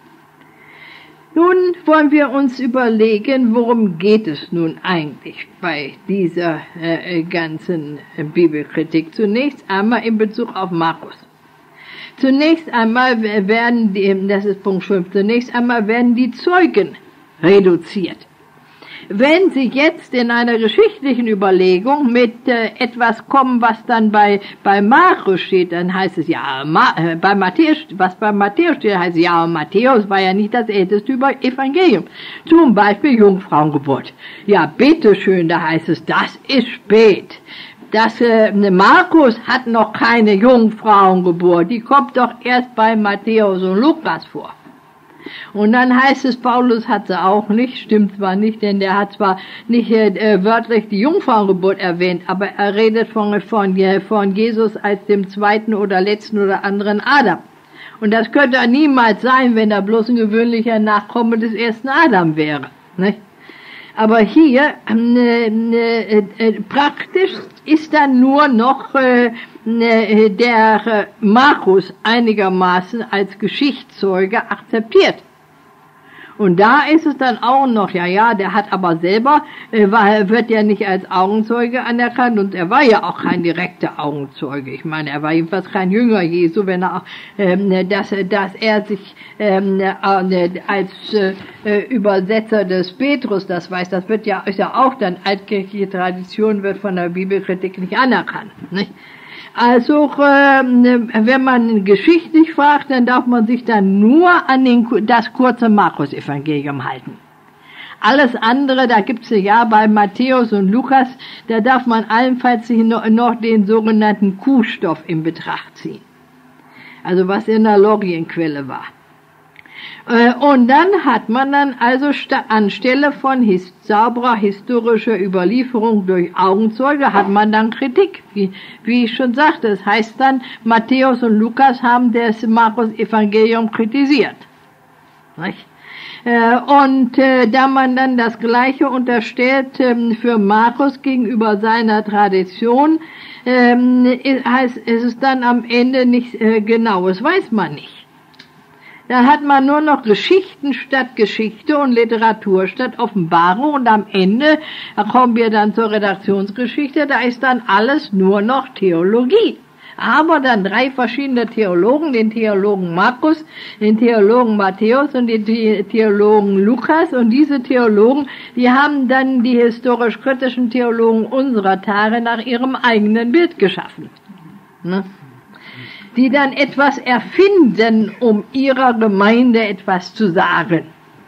Nun wollen wir uns überlegen, worum geht es nun eigentlich bei dieser äh, ganzen äh, Bibelkritik. Zunächst einmal in Bezug auf Markus. Zunächst einmal werden die, das ist Punkt fünf, zunächst einmal werden die Zeugen reduziert. Wenn Sie jetzt in einer geschichtlichen Überlegung mit äh, etwas kommen, was dann bei bei Markus steht, dann heißt es ja, Ma, äh, bei Matthäus, was bei Matthäus steht, heißt es ja, Matthäus war ja nicht das älteste Evangelium. Zum Beispiel Jungfrauengeburt. Ja, bitteschön, da heißt es, das ist spät. Das äh, Markus hat noch keine Jungfrauengeburt, die kommt doch erst bei Matthäus und Lukas vor. Und dann heißt es, Paulus hat sie auch nicht, stimmt zwar nicht, denn der hat zwar nicht äh, wörtlich die Jungfrauengeburt erwähnt, aber er redet von, von, von Jesus als dem zweiten oder letzten oder anderen Adam. Und das könnte er niemals sein, wenn er bloß ein gewöhnlicher Nachkomme des ersten Adam wäre. Nicht? Aber hier äh, äh, äh, praktisch ist dann nur noch äh, der äh, Markus einigermaßen als Geschichtszeuge akzeptiert. Und da ist es dann auch noch, ja, ja, der hat aber selber, äh, war, wird ja nicht als Augenzeuge anerkannt und er war ja auch kein direkter Augenzeuge. Ich meine, er war jedenfalls kein Jünger Jesu, wenn er auch, ähm, dass, dass er sich ähm, äh, als äh, Übersetzer des Petrus, das weiß, das wird ja, ist ja auch dann altkirchliche Tradition, wird von der Bibelkritik nicht anerkannt, nicht? Also, äh, wenn man geschichtlich fragt, dann darf man sich dann nur an den, das kurze Markus-Evangelium halten. Alles andere, da gibt's ja bei Matthäus und Lukas, da darf man allenfalls noch, noch den sogenannten Q-Stoff in Betracht ziehen. Also was in der Lorienquelle war. Und dann hat man dann also anstelle von his, sauberer historischer Überlieferung durch Augenzeuge hat man dann Kritik. Wie, wie ich schon sagte, es heißt dann, Matthäus und Lukas haben das Markus-Evangelium kritisiert. Nicht? Und äh, da man dann das Gleiche unterstellt ähm, für Markus gegenüber seiner Tradition, ähm, heißt, ist es dann am Ende nicht äh, genau, das weiß man nicht. Da hat man nur noch Geschichten statt Geschichte und Literatur statt Offenbarung und am Ende, da kommen wir dann zur Redaktionsgeschichte, da ist dann alles nur noch Theologie. Aber dann drei verschiedene Theologen, den Theologen Markus, den Theologen Matthäus und den Theologen Lukas, und diese Theologen, die haben dann die historisch-kritischen Theologen unserer Tage nach ihrem eigenen Bild geschaffen. Ne? Die dann etwas erfinden, um ihrer Gemeinde etwas zu sagen.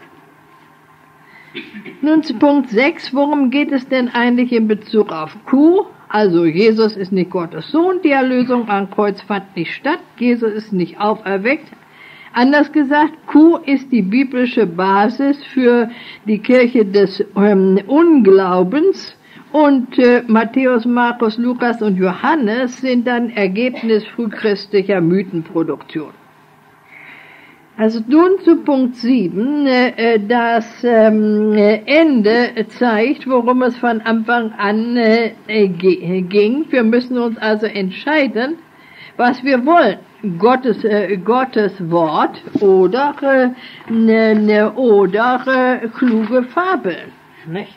Nun zu Punkt sechs, worum geht es denn eigentlich in Bezug auf Q? Also Jesus ist nicht Gottes Sohn, die Erlösung am Kreuz fand nicht statt, Jesus ist nicht auferweckt. Anders gesagt, Q ist die biblische Basis für die Kirche des ähm, Unglaubens. Und äh, Matthäus, Markus, Lukas und Johannes sind dann Ergebnis frühchristlicher Mythenproduktion. Also nun zu Punkt sieben, äh, das ähm, Ende zeigt, worum es von Anfang an äh, ging. Wir müssen uns also entscheiden, was wir wollen. Gottes, äh, Gottes Wort oder, äh, ne, ne, oder äh, kluge Fabeln. Nicht?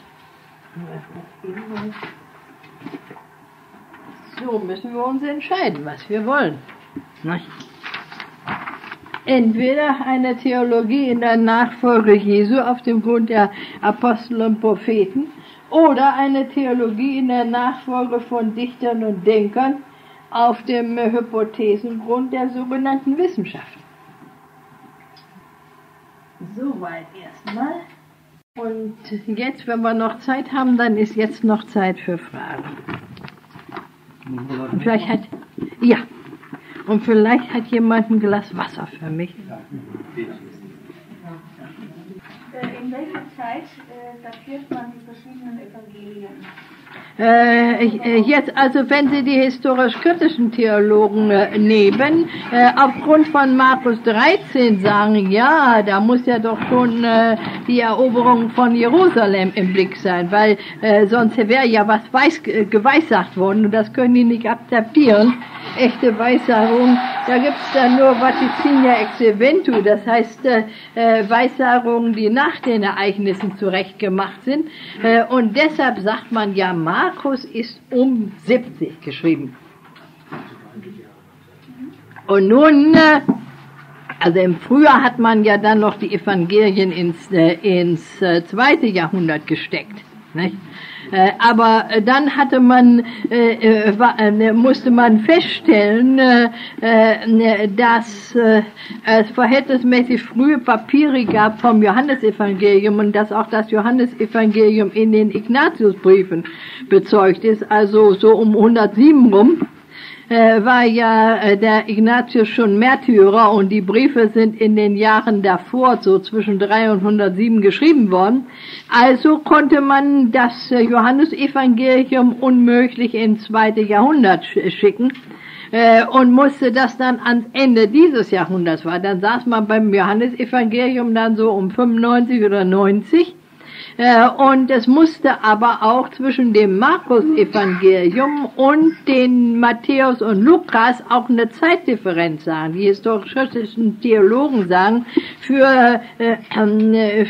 So müssen wir uns entscheiden, was wir wollen. Nicht? Entweder eine Theologie in der Nachfolge Jesu auf dem Grund der Apostel und Propheten oder eine Theologie in der Nachfolge von Dichtern und Denkern auf dem Hypothesengrund der sogenannten Wissenschaft. Soweit erstmal. Und jetzt, wenn wir noch Zeit haben, dann ist jetzt noch Zeit für Fragen. Und vielleicht hat, ja, und vielleicht hat jemand ein Glas Wasser für mich. In welcher Zeit äh, datiert man die verschiedenen Evangelien? Äh, jetzt, also wenn Sie die historisch-kritischen Theologen äh, nehmen, äh, aufgrund von Markus dreizehn sagen, ja, da muss ja doch schon äh, die Eroberung von Jerusalem im Blick sein, weil äh, sonst wäre ja was weiß, äh, geweissagt worden und das können die nicht akzeptieren. Echte Weissagung, da gibt es dann nur Vaticina ex eventu, das heißt äh, äh, Weissagungen, die nach den Ereignissen zurechtgemacht sind. Äh, und deshalb sagt man ja, Markus ist um siebzig geschrieben. Und nun, äh, also im Frühjahr hat man ja dann noch die Evangelien ins, äh, ins äh, zweite Jahrhundert gesteckt, nicht? Äh, aber äh, dann hatte man, äh, äh, musste man feststellen, äh, äh, dass äh, es verhältnismäßig frühe Papiere gab vom Johannesevangelium und dass auch das Johannesevangelium in den Ignatiusbriefen bezeugt ist, also so um hundertsieben rum. Äh, war ja äh, der Ignatius schon Märtyrer und die Briefe sind in den Jahren davor, so zwischen drei und hundertsieben geschrieben worden. Also konnte man das äh, Johannesevangelium unmöglich ins zweite Jahrhundert sch schicken äh, und musste das dann ans Ende dieses Jahrhunderts war. Dann saß man beim Johannesevangelium dann so um fünfundneunzig oder neunzig. Und es musste aber auch zwischen dem Markus-Evangelium und den Matthäus und Lukas auch eine Zeitdifferenz sagen. Die historisch-kritischen Theologen sagen, für, äh,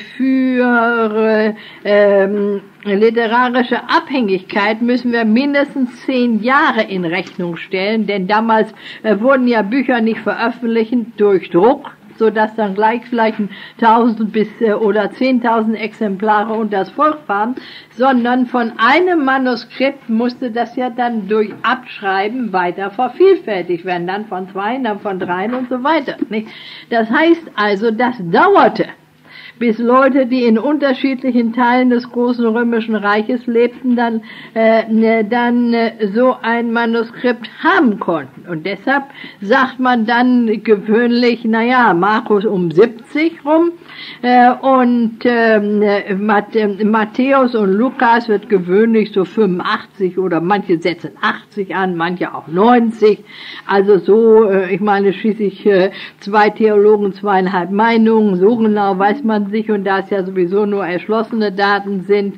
für äh, literarische Abhängigkeit müssen wir mindestens zehn Jahre in Rechnung stellen, denn damals äh, wurden ja Bücher nicht veröffentlicht durch Druck, so dass dann gleich vielleicht tausend bis oder zehntausend Exemplare unters Volk waren, sondern von einem Manuskript musste das ja dann durch Abschreiben weiter vervielfältigt werden, dann von zwei, dann von dreien und so weiter. Nicht? Das heißt also, das dauerte, bis Leute, die in unterschiedlichen Teilen des großen römischen Reiches lebten, dann, äh, dann äh, so ein Manuskript haben konnten. Und deshalb sagt man dann gewöhnlich, naja, Markus um siebzig rum äh, und äh, Matthäus und Lukas wird gewöhnlich so fünfundachtzig oder manche setzen achtzig an, manche auch neunzig. Also so, äh, ich meine, schließlich äh, zwei Theologen, zweieinhalb Meinungen, so genau weiß man sich, und da es ja sowieso nur erschlossene Daten sind,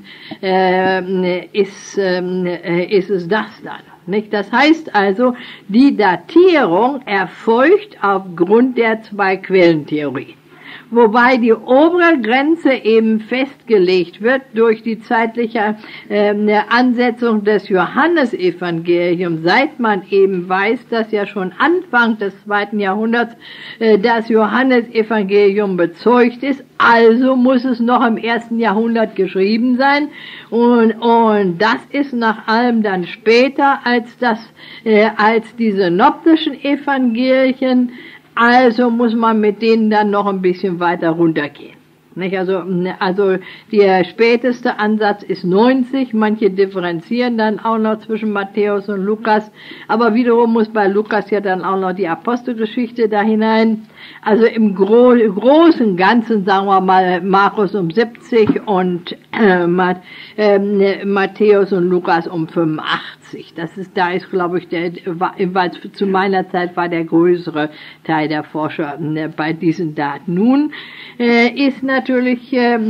äh, ist, äh, ist es das dann. Nicht? Das heißt also, die Datierung erfolgt aufgrund der Zwei-Quellen-Theorie. Wobei die obere Grenze eben festgelegt wird durch die zeitliche äh, Ansetzung des Johannesevangeliums, seit man eben weiß, dass ja schon Anfang des zweiten Jahrhunderts äh, das Johannesevangelium bezeugt ist, also muss es noch im ersten Jahrhundert geschrieben sein, und, und das ist nach allem dann später als das, äh, als die synoptischen Evangelien. Also muss man mit denen dann noch ein bisschen weiter runtergehen. Nicht? Also, also der späteste Ansatz ist neunzig, manche differenzieren dann auch noch zwischen Matthäus und Lukas, aber wiederum muss bei Lukas ja dann auch noch die Apostelgeschichte da hinein. Also im Gro großen Ganzen, sagen wir mal, Markus um siebzig und äh, Mat äh, Matthäus und Lukas um fünfundachtzig. Das ist, da ist, glaube ich, der, weil zu meiner Zeit war der größere Teil der Forscher äh, bei diesen Daten. Nun äh, ist natürlich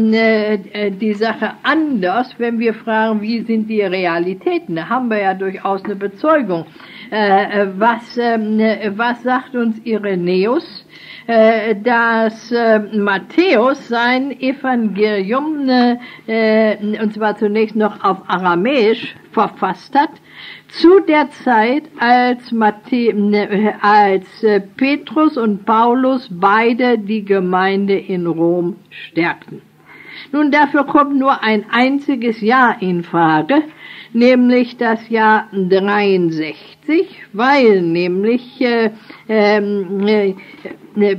äh, die Sache anders, wenn wir fragen, wie sind die Realitäten. Da haben wir ja durchaus eine Bezeugung. Äh, was, äh, was sagt uns Irenäus? Äh, dass äh, Matthäus sein Evangelium, äh, und zwar zunächst noch auf Aramäisch verfasst hat, zu der Zeit, als, Matthä äh, als äh, Petrus und Paulus beide die Gemeinde in Rom stärkten. Nun, dafür kommt nur ein einziges Jahr in Frage, nämlich das Jahr dreiundsechzig, weil nämlich äh, äh, äh,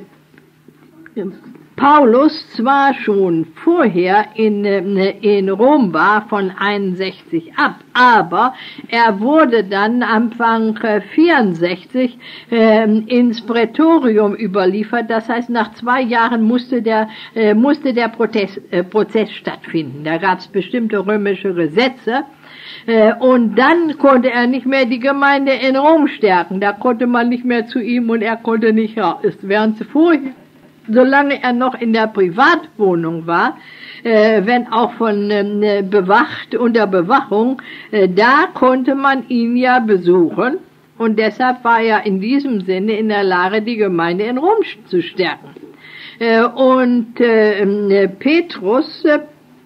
Paulus zwar schon vorher in, äh, in Rom war, von einundsechzig ab, aber er wurde dann Anfang äh, vierundsechzig äh, ins Prätorium überliefert. Das heißt, nach zwei Jahren musste der, äh, musste der Protest, äh, Prozess stattfinden. Da gab es bestimmte römische Gesetze. Äh, und dann konnte er nicht mehr die Gemeinde in Rom stärken. Da konnte man nicht mehr zu ihm und er konnte nicht raus. Während vorher, solange er noch in der Privatwohnung war, äh, wenn auch von äh, bewacht, unter Bewachung, äh, da konnte man ihn ja besuchen. Und deshalb war er in diesem Sinne in der Lage, die Gemeinde in Rom zu stärken. Äh, und äh, Petrus äh,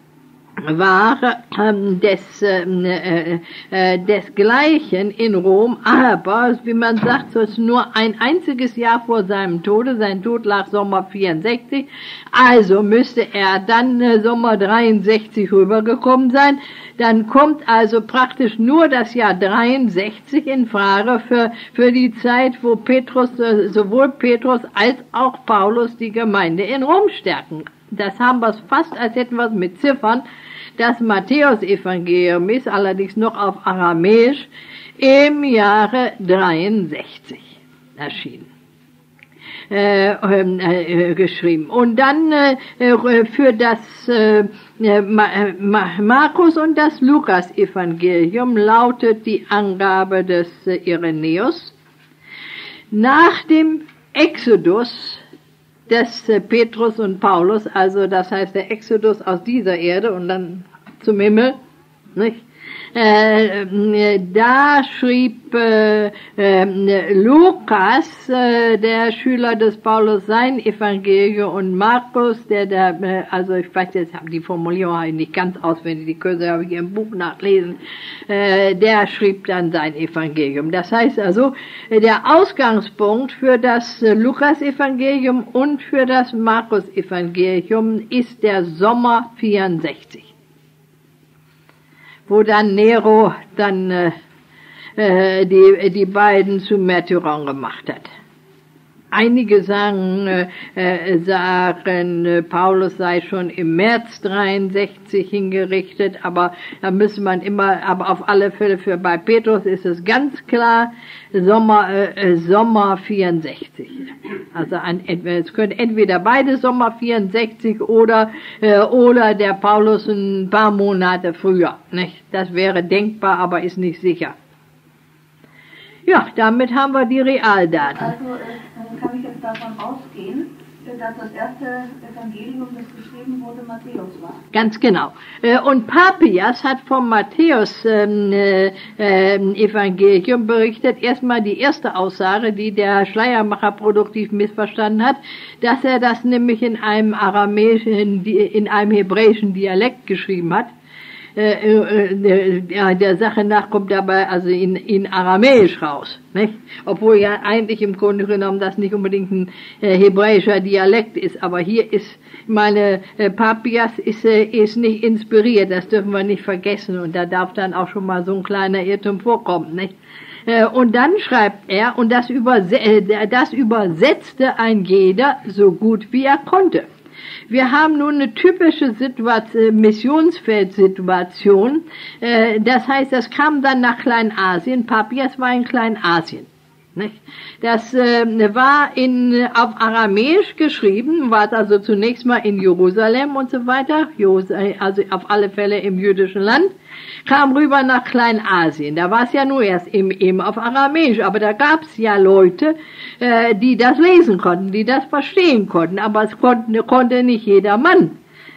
war ähm, des, äh, äh, desgleichen in Rom, aber, wie man sagt, so ist nur ein einziges Jahr vor seinem Tode, sein Tod lag Sommer vierundsechzig, also müsste er dann äh, Sommer dreiundsechzig rübergekommen sein, dann kommt also praktisch nur das Jahr dreiundsechzig in Frage für, für die Zeit, wo Petrus, äh, sowohl Petrus als auch Paulus die Gemeinde in Rom stärken. Das haben wir fast, als hätten wir es mit Ziffern. Das Matthäus-Evangelium ist allerdings noch auf Aramäisch im Jahre dreiundsechzig erschienen, äh, äh, geschrieben. Und dann äh, für das äh, Markus und das Lukas-Evangelium lautet die Angabe des äh, Irenäus: Nach dem Exodus des äh, Petrus und Paulus, also das heißt der Exodus aus dieser Erde und dann zum Himmel, nicht? Äh, äh, da schrieb äh, äh, Lukas, äh, der Schüler des Paulus, sein Evangelium, und Markus, der da, äh, also ich weiß jetzt, die Formulierung habe ich nicht ganz auswendig, die können Sie aber hier im Buch nachlesen, äh, der schrieb dann sein Evangelium. Das heißt also, der Ausgangspunkt für das äh, Lukas-Evangelium und für das Markus-Evangelium ist der Sommer vierundsechzig. Wo dann Nero dann äh, die, die beiden zu Märtyrern gemacht hat. Einige sagen, äh, sagen, äh, Paulus sei schon im März dreiundsechzig hingerichtet, aber da müsste man immer, aber auf alle Fälle für bei Petrus ist es ganz klar, Sommer, äh, Sommer vierundsechzig. Also ein, es könnte entweder beide Sommer vierundsechzig oder, äh, oder der Paulus ein paar Monate früher, nicht? Das wäre denkbar, aber ist nicht sicher. Ja, damit haben wir die Realdaten. Also äh, kann ich jetzt davon ausgehen, dass das erste Evangelium, das geschrieben wurde, Matthäus war. Ganz genau. Und Papias hat vom Matthäus äh, äh, Evangelium berichtet, erstmal die erste Aussage, die der Schleiermacher produktiv missverstanden hat, dass er das nämlich in einem aramäischen, in einem hebräischen Dialekt geschrieben hat. Äh, äh, der, der Sache nach kommt dabei also in, in Aramäisch raus, nicht? Obwohl ja eigentlich im Grunde genommen das nicht unbedingt ein äh, hebräischer Dialekt ist, aber hier ist, meine äh, Papias ist, äh, ist nicht inspiriert, das dürfen wir nicht vergessen, und da darf dann auch schon mal so ein kleiner Irrtum vorkommen, nicht? Äh, und dann schreibt er, und das, überse äh, das übersetzte ein jeder so gut wie er konnte. Wir haben nun eine typische Situation, Missionsfeldsituation. Das heißt, das kam dann nach Kleinasien. Papias war in Kleinasien. Das war in, auf Aramäisch geschrieben, war also zunächst mal in Jerusalem und so weiter, also auf alle Fälle im jüdischen Land, kam rüber nach Kleinasien. Da war es ja nur erst eben, eben auf Aramäisch, aber da gab es ja Leute, die das lesen konnten, die das verstehen konnten, aber es konnte, konnte nicht jeder Mann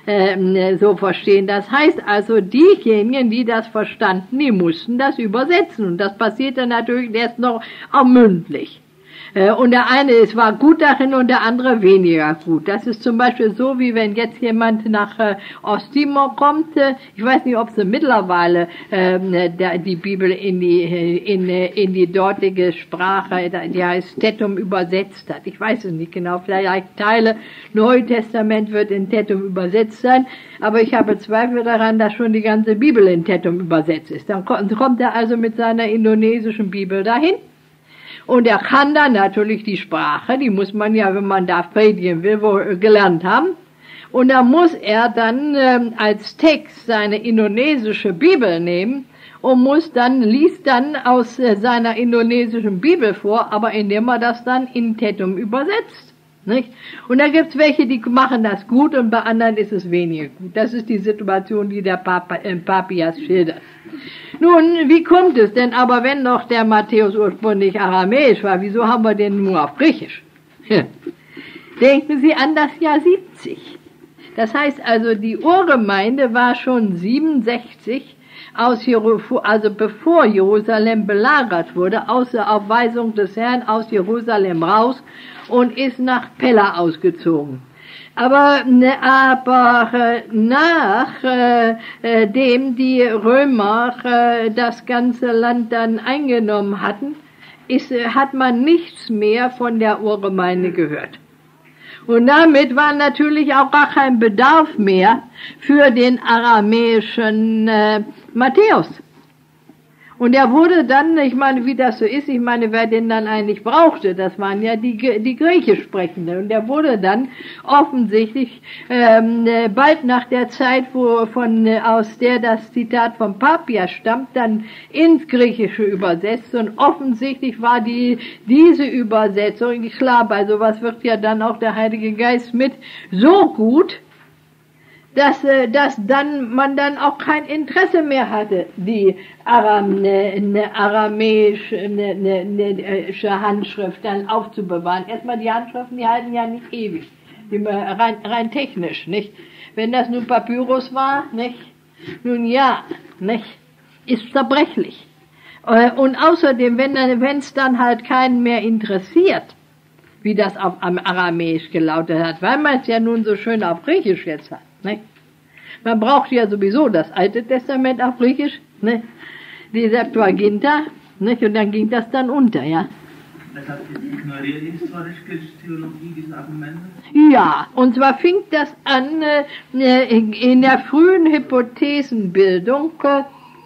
äh, so verstehen. Das heißt also, diejenigen, die das verstanden, die mussten das übersetzen. Und das passierte natürlich erst noch auch mündlich. Und der eine ist, war gut darin und der andere weniger gut. Das ist zum Beispiel so, wie wenn jetzt jemand nach äh, Osttimor kommt. Äh, ich weiß nicht, ob sie mittlerweile äh, der, die Bibel in die, in, in die dortige Sprache, die heißt Tetum, übersetzt hat. Ich weiß es nicht genau. Vielleicht Teile Neue Testament wird in Tetum übersetzt sein. Aber ich habe Zweifel daran, dass schon die ganze Bibel in Tetum übersetzt ist. Dann kommt er also mit seiner indonesischen Bibel dahin. Und er kann dann natürlich die Sprache, die muss man ja, wenn man da predigen will, wohl gelernt haben. Und da muss er dann ähm, als Text seine indonesische Bibel nehmen und muss dann, liest dann aus äh, seiner indonesischen Bibel vor, aber indem er das dann in Tetum übersetzt. Nicht? Und da gibt's welche, die machen das gut und bei anderen ist es weniger gut. Das ist die Situation, die der Papa, äh, Papias schildert. Nun, wie kommt es denn aber, wenn doch der Matthäus ursprünglich aramäisch war, wieso haben wir den nur auf Griechisch? Denken Sie an das Jahr siebzig. Das heißt also, die Urgemeinde war schon siebenundsechzig, aus Jeru- also bevor Jerusalem belagert wurde, außer auf Weisung des Herrn aus Jerusalem raus und ist nach Pella ausgezogen. Aber, aber äh, nach äh, dem die Römer äh, das ganze Land dann eingenommen hatten, ist, äh, hat man nichts mehr von der Urgemeinde gehört. Und damit war natürlich auch gar kein Bedarf mehr für den aramäischen äh, Matthäus. Und er wurde dann, ich meine, wie das so ist, ich meine, wer den dann eigentlich brauchte, das waren ja die, die Griechisch Sprechenden. Und er wurde dann offensichtlich ähm, bald nach der Zeit, wo von aus der das Zitat von Papias stammt, dann ins Griechische übersetzt. Und offensichtlich war die diese Übersetzung, klar, bei sowas wird ja dann auch der Heilige Geist mit, so gut, dass, dass dann man dann auch kein Interesse mehr hatte, die Aram, ne, ne, aramäische ne, ne, ne, Handschrift dann aufzubewahren. Erstmal die Handschriften, die halten ja nicht ewig, die, rein, rein technisch, nicht? Wenn das nun Papyrus war, nicht? Nun ja, nicht? Ist zerbrechlich. Und außerdem, wenn wenn es dann halt keinen mehr interessiert, wie das auf am Aramäisch gelautet hat, weil man es ja nun so schön auf Griechisch jetzt hat. Nicht? Man braucht ja sowieso das Alte Testament auf Griechisch, nicht? Die Septuaginta, nicht? Und dann ging das dann unter, ja. Deshalb ignoriert die historische Theologie diese Argumente? Ja, und zwar fing das an äh, in der frühen Hypothesenbildung äh,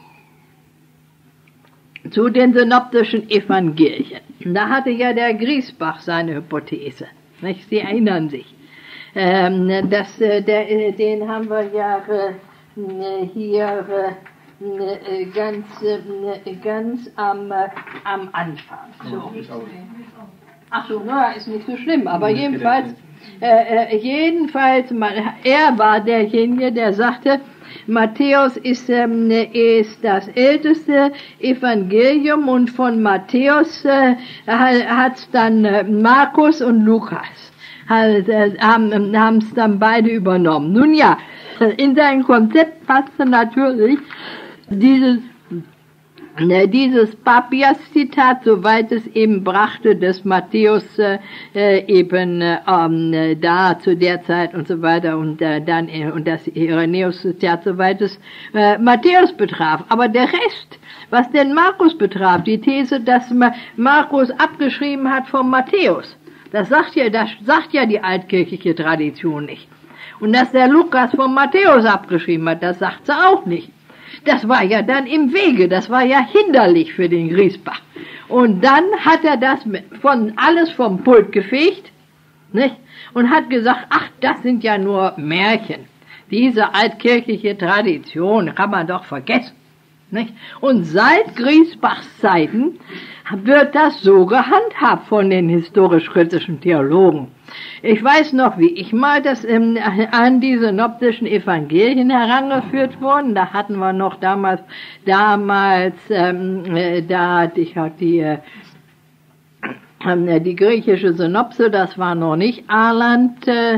zu den synoptischen Evangelien. Da hatte ja der Griesbach seine Hypothese, nicht? Sie erinnern sich. Ähm, das, äh, der, den haben wir ja äh, hier äh, ganz, äh, ganz am, äh, am Anfang. So. Ach so, na, ist nicht so schlimm, aber jedenfalls, äh, jedenfalls, er war derjenige, der sagte, Matthäus ist, ähm, ist das älteste Evangelium und von Matthäus äh, hat es dann äh, Markus und Lukas. Halt, äh, haben es dann beide übernommen. Nun ja, in sein Konzept passte natürlich dieses, äh, dieses Papias-Zitat, soweit es eben brachte, des Matthäus äh, eben äh, da zu der Zeit und so weiter und äh, dann äh, und das Irenäus-Zitat, soweit es äh, Matthäus betraf. Aber der Rest, was den Markus betraf, die These, dass Markus abgeschrieben hat vom Matthäus, Das sagt ja, das sagt ja die altkirchliche Tradition nicht. Und dass der Lukas von Matthäus abgeschrieben hat, das sagt sie auch nicht. Das war ja dann im Wege, das war ja hinderlich für den Griesbach. Und dann hat er das von alles vom Pult gefegt, nicht? Und hat gesagt, ach, das sind ja nur Märchen. Diese altkirchliche Tradition kann man doch vergessen. Nicht? Und seit Griesbachs Zeiten wird das so gehandhabt von den historisch-kritischen Theologen. Ich weiß noch, wie ich mal das ähm, an die synoptischen Evangelien herangeführt worden. Da hatten wir noch damals, damals, ähm, äh, da hatte ich halt die, äh, die griechische Synopse, das war noch nicht Arland, äh,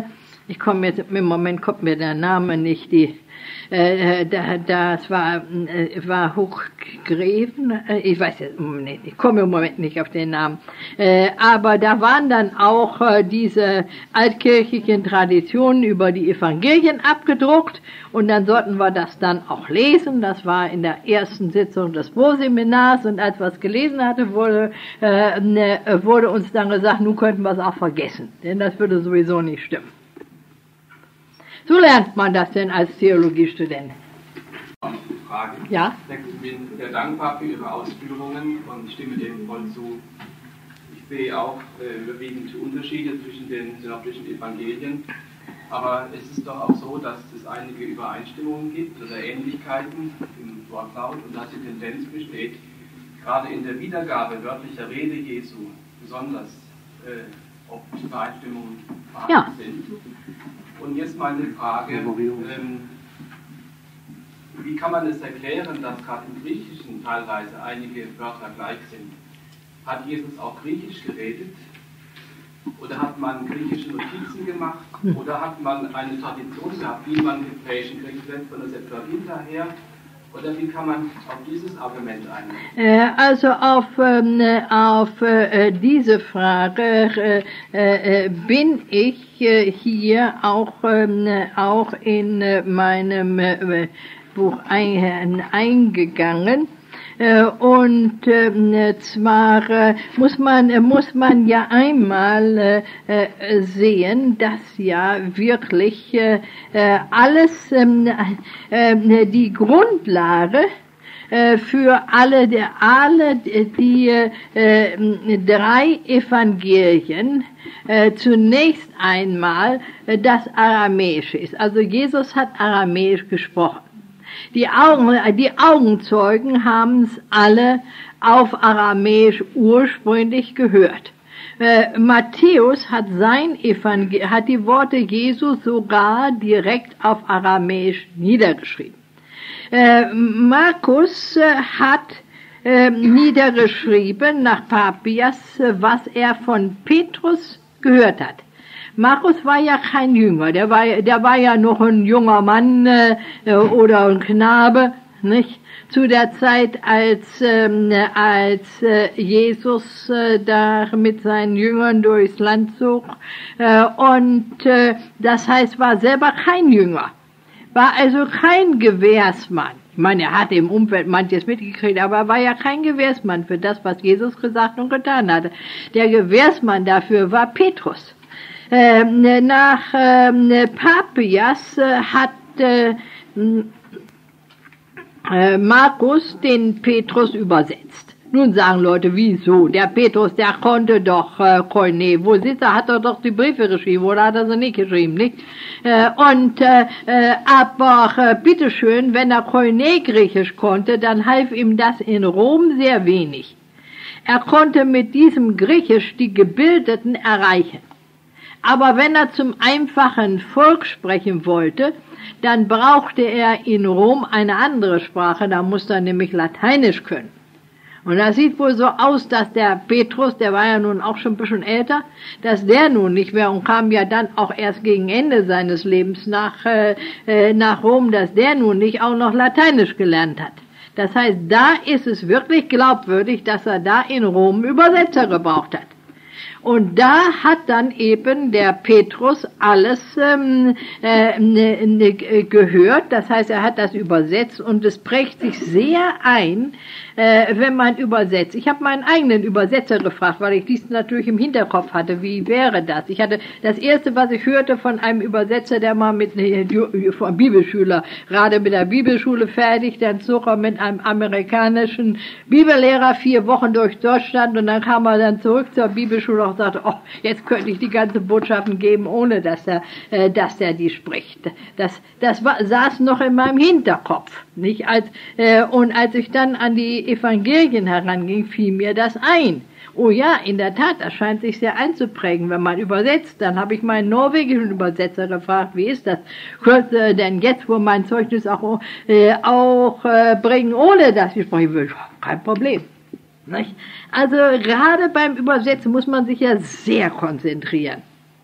ich komme jetzt, im Moment kommt mir der Name nicht, die, äh, da, das war, äh, war Hochgräven, äh, ich weiß jetzt, nicht, ich komme im Moment nicht auf den Namen, äh, aber da waren dann auch äh, diese altkirchlichen Traditionen über die Evangelien abgedruckt und dann sollten wir das dann auch lesen, das war in der ersten Sitzung des Wohlseminars und als wir es gelesen hatten, wurde, äh, ne, wurde uns dann gesagt, nun könnten wir es auch vergessen, denn das würde sowieso nicht stimmen. So lernt man das denn als Theologiestudent. Frage. Ja? Ich bin sehr dankbar für Ihre Ausführungen und stimme denen voll zu. Ich sehe auch äh, überwiegend Unterschiede zwischen den synoptischen Evangelien, aber es ist doch auch so, dass es einige Übereinstimmungen gibt oder Ähnlichkeiten im Wortlaut und dass die Tendenz besteht, gerade in der Wiedergabe wörtlicher Rede Jesu besonders äh, ob Übereinstimmungen vorhanden ja. sind. Und jetzt meine Frage, ähm, wie kann man es erklären, dass gerade im Griechischen teilweise einige Wörter gleich sind? Hat Jesus auch Griechisch geredet? Oder hat man griechische Notizen gemacht? Oder hat man eine Tradition gehabt, wie man hebräischen Griechisch lernt, von der Septuaginta her? Oder wie kann man auf dieses Argument eingehen? Also auf, ähm, auf äh, diese Frage äh, äh, bin ich äh, hier auch, ähm, auch in äh, meinem äh, Buch ein, eingegangen. Äh, und äh, zwar äh, muss man äh, muss man ja einmal äh, sehen, dass ja wirklich äh, alles äh, äh, die Grundlage äh, für alle die, alle die äh, drei Evangelien äh, zunächst einmal äh, das Aramäische ist. Also Jesus hat Aramäisch gesprochen. Die, Augen, die Augenzeugen haben es alle auf Aramäisch ursprünglich gehört. Äh, Matthäus hat sein Evangel- hat die Worte Jesu sogar direkt auf Aramäisch niedergeschrieben. Äh, Markus äh, hat äh, niedergeschrieben nach Papias, äh, was er von Petrus gehört hat. Markus war ja kein Jünger, der war, der war ja noch ein junger Mann äh, oder ein Knabe, nicht? Zu der Zeit, als, ähm, als äh, Jesus äh, da mit seinen Jüngern durchs Land zog. Äh, und äh, das heißt, war selber kein Jünger, war also kein Gewährsmann. Ich meine, er hatte im Umfeld manches mitgekriegt, aber er war ja kein Gewährsmann für das, was Jesus gesagt und getan hatte. Der Gewährsmann dafür war Petrus. Ähm, nach ähm, Papias äh, hat äh, äh, Markus den Petrus übersetzt. Nun sagen Leute, wieso? Der Petrus, der konnte doch äh, Koine, wo sitzt er, hat er doch die Briefe geschrieben, oder hat er sie nicht geschrieben, nicht? Äh, und, äh, äh, aber äh, bitteschön, wenn er Koine Griechisch konnte, dann half ihm das in Rom sehr wenig. Er konnte mit diesem Griechisch die Gebildeten erreichen. Aber wenn er zum einfachen Volk sprechen wollte, dann brauchte er in Rom eine andere Sprache, da musste er nämlich Lateinisch können. Und das sieht wohl so aus, dass der Petrus, der war ja nun auch schon ein bisschen älter, dass der nun nicht mehr und kam ja dann auch erst gegen Ende seines Lebens nach, äh, nach Rom, dass der nun nicht auch noch Lateinisch gelernt hat. Das heißt, da ist es wirklich glaubwürdig, dass er da in Rom Übersetzer gebraucht hat. Und da hat dann eben der Petrus alles ähm, äh, ne, ne, gehört, das heißt, er hat das übersetzt und es prägt sich sehr ein, äh, wenn man übersetzt. Ich habe meinen eigenen Übersetzer gefragt, weil ich dies natürlich im Hinterkopf hatte, wie wäre das? Ich hatte das erste, was ich hörte von einem Übersetzer, der mal mit von Bibelschüler, gerade mit der Bibelschule fertig, dann zog er mit einem amerikanischen Bibellehrer vier Wochen durch Deutschland und dann kam er dann zurück zur Bibelschule und sagte, oh, jetzt könnte ich die ganze Botschaften geben, ohne dass er, äh, dass er die spricht. Das, das war, saß noch in meinem Hinterkopf, nicht? Als, äh, und als ich dann an die Evangelien heranging, fiel mir das ein. Oh ja, in der Tat, das scheint sich sehr einzuprägen, wenn man übersetzt. Dann habe ich meinen norwegischen Übersetzer gefragt, wie ist das? Könnte äh, denn jetzt, wo mein Zeugnis auch, äh, auch äh, bringen, ohne dass ich sprechen will? Kein Problem. Nicht? Also gerade beim Übersetzen muss man sich ja sehr konzentrieren.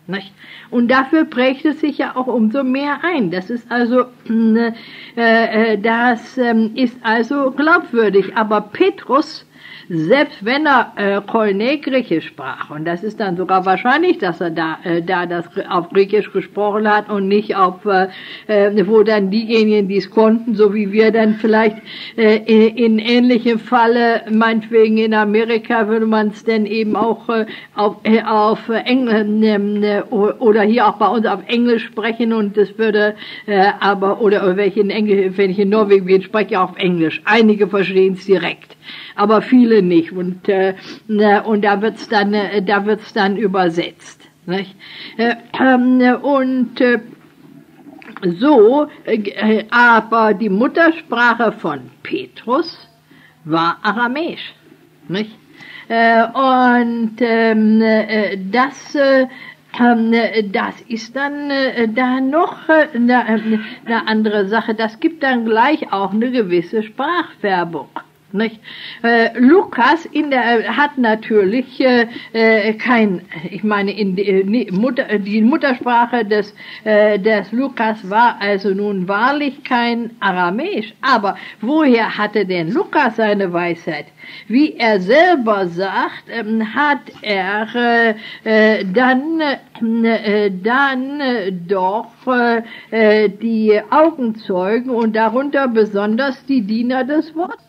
Nicht? Und dafür prägt es sich ja auch umso mehr ein. Das ist also, äh, äh, das äh, ist also glaubwürdig. Aber Petrus, selbst wenn er äh, Koine Griechisch sprach, und das ist dann sogar wahrscheinlich, dass er da, äh, da das auf Griechisch gesprochen hat und nicht auf, äh, äh, wo dann diejenigen, die es konnten, so wie wir dann vielleicht äh, in ähnlichem Falle, meinetwegen in Amerika würde man es denn eben auch äh, auf, äh, auf Englisch äh, oder hier auch bei uns auf Englisch sprechen und das würde äh, aber, oder welche in Englisch, wenn ich in Norwegen bin, spreche ich auch auf Englisch. Einige verstehen es direkt, aber viele nicht und äh, und da wird's dann äh, da wird's dann übersetzt, nicht? Äh, äh, und äh, so äh, aber die Muttersprache von Petrus war Aramäisch, nicht? Äh, und ähm, äh, das äh, das ist dann äh, da noch äh, eine, eine andere Sache. Das gibt dann gleich auch eine gewisse Sprachfärbung. Nicht? Äh, Lukas in der, hat natürlich äh, äh, kein, ich meine, in die, Mutter, die Muttersprache des, äh, des Lukas war also nun wahrlich kein Aramäisch. Aber woher hatte denn Lukas seine Weisheit? Wie er selber sagt, ähm, hat er äh, äh, dann, äh, dann äh, doch äh, die Augenzeugen und darunter besonders die Diener des Wortes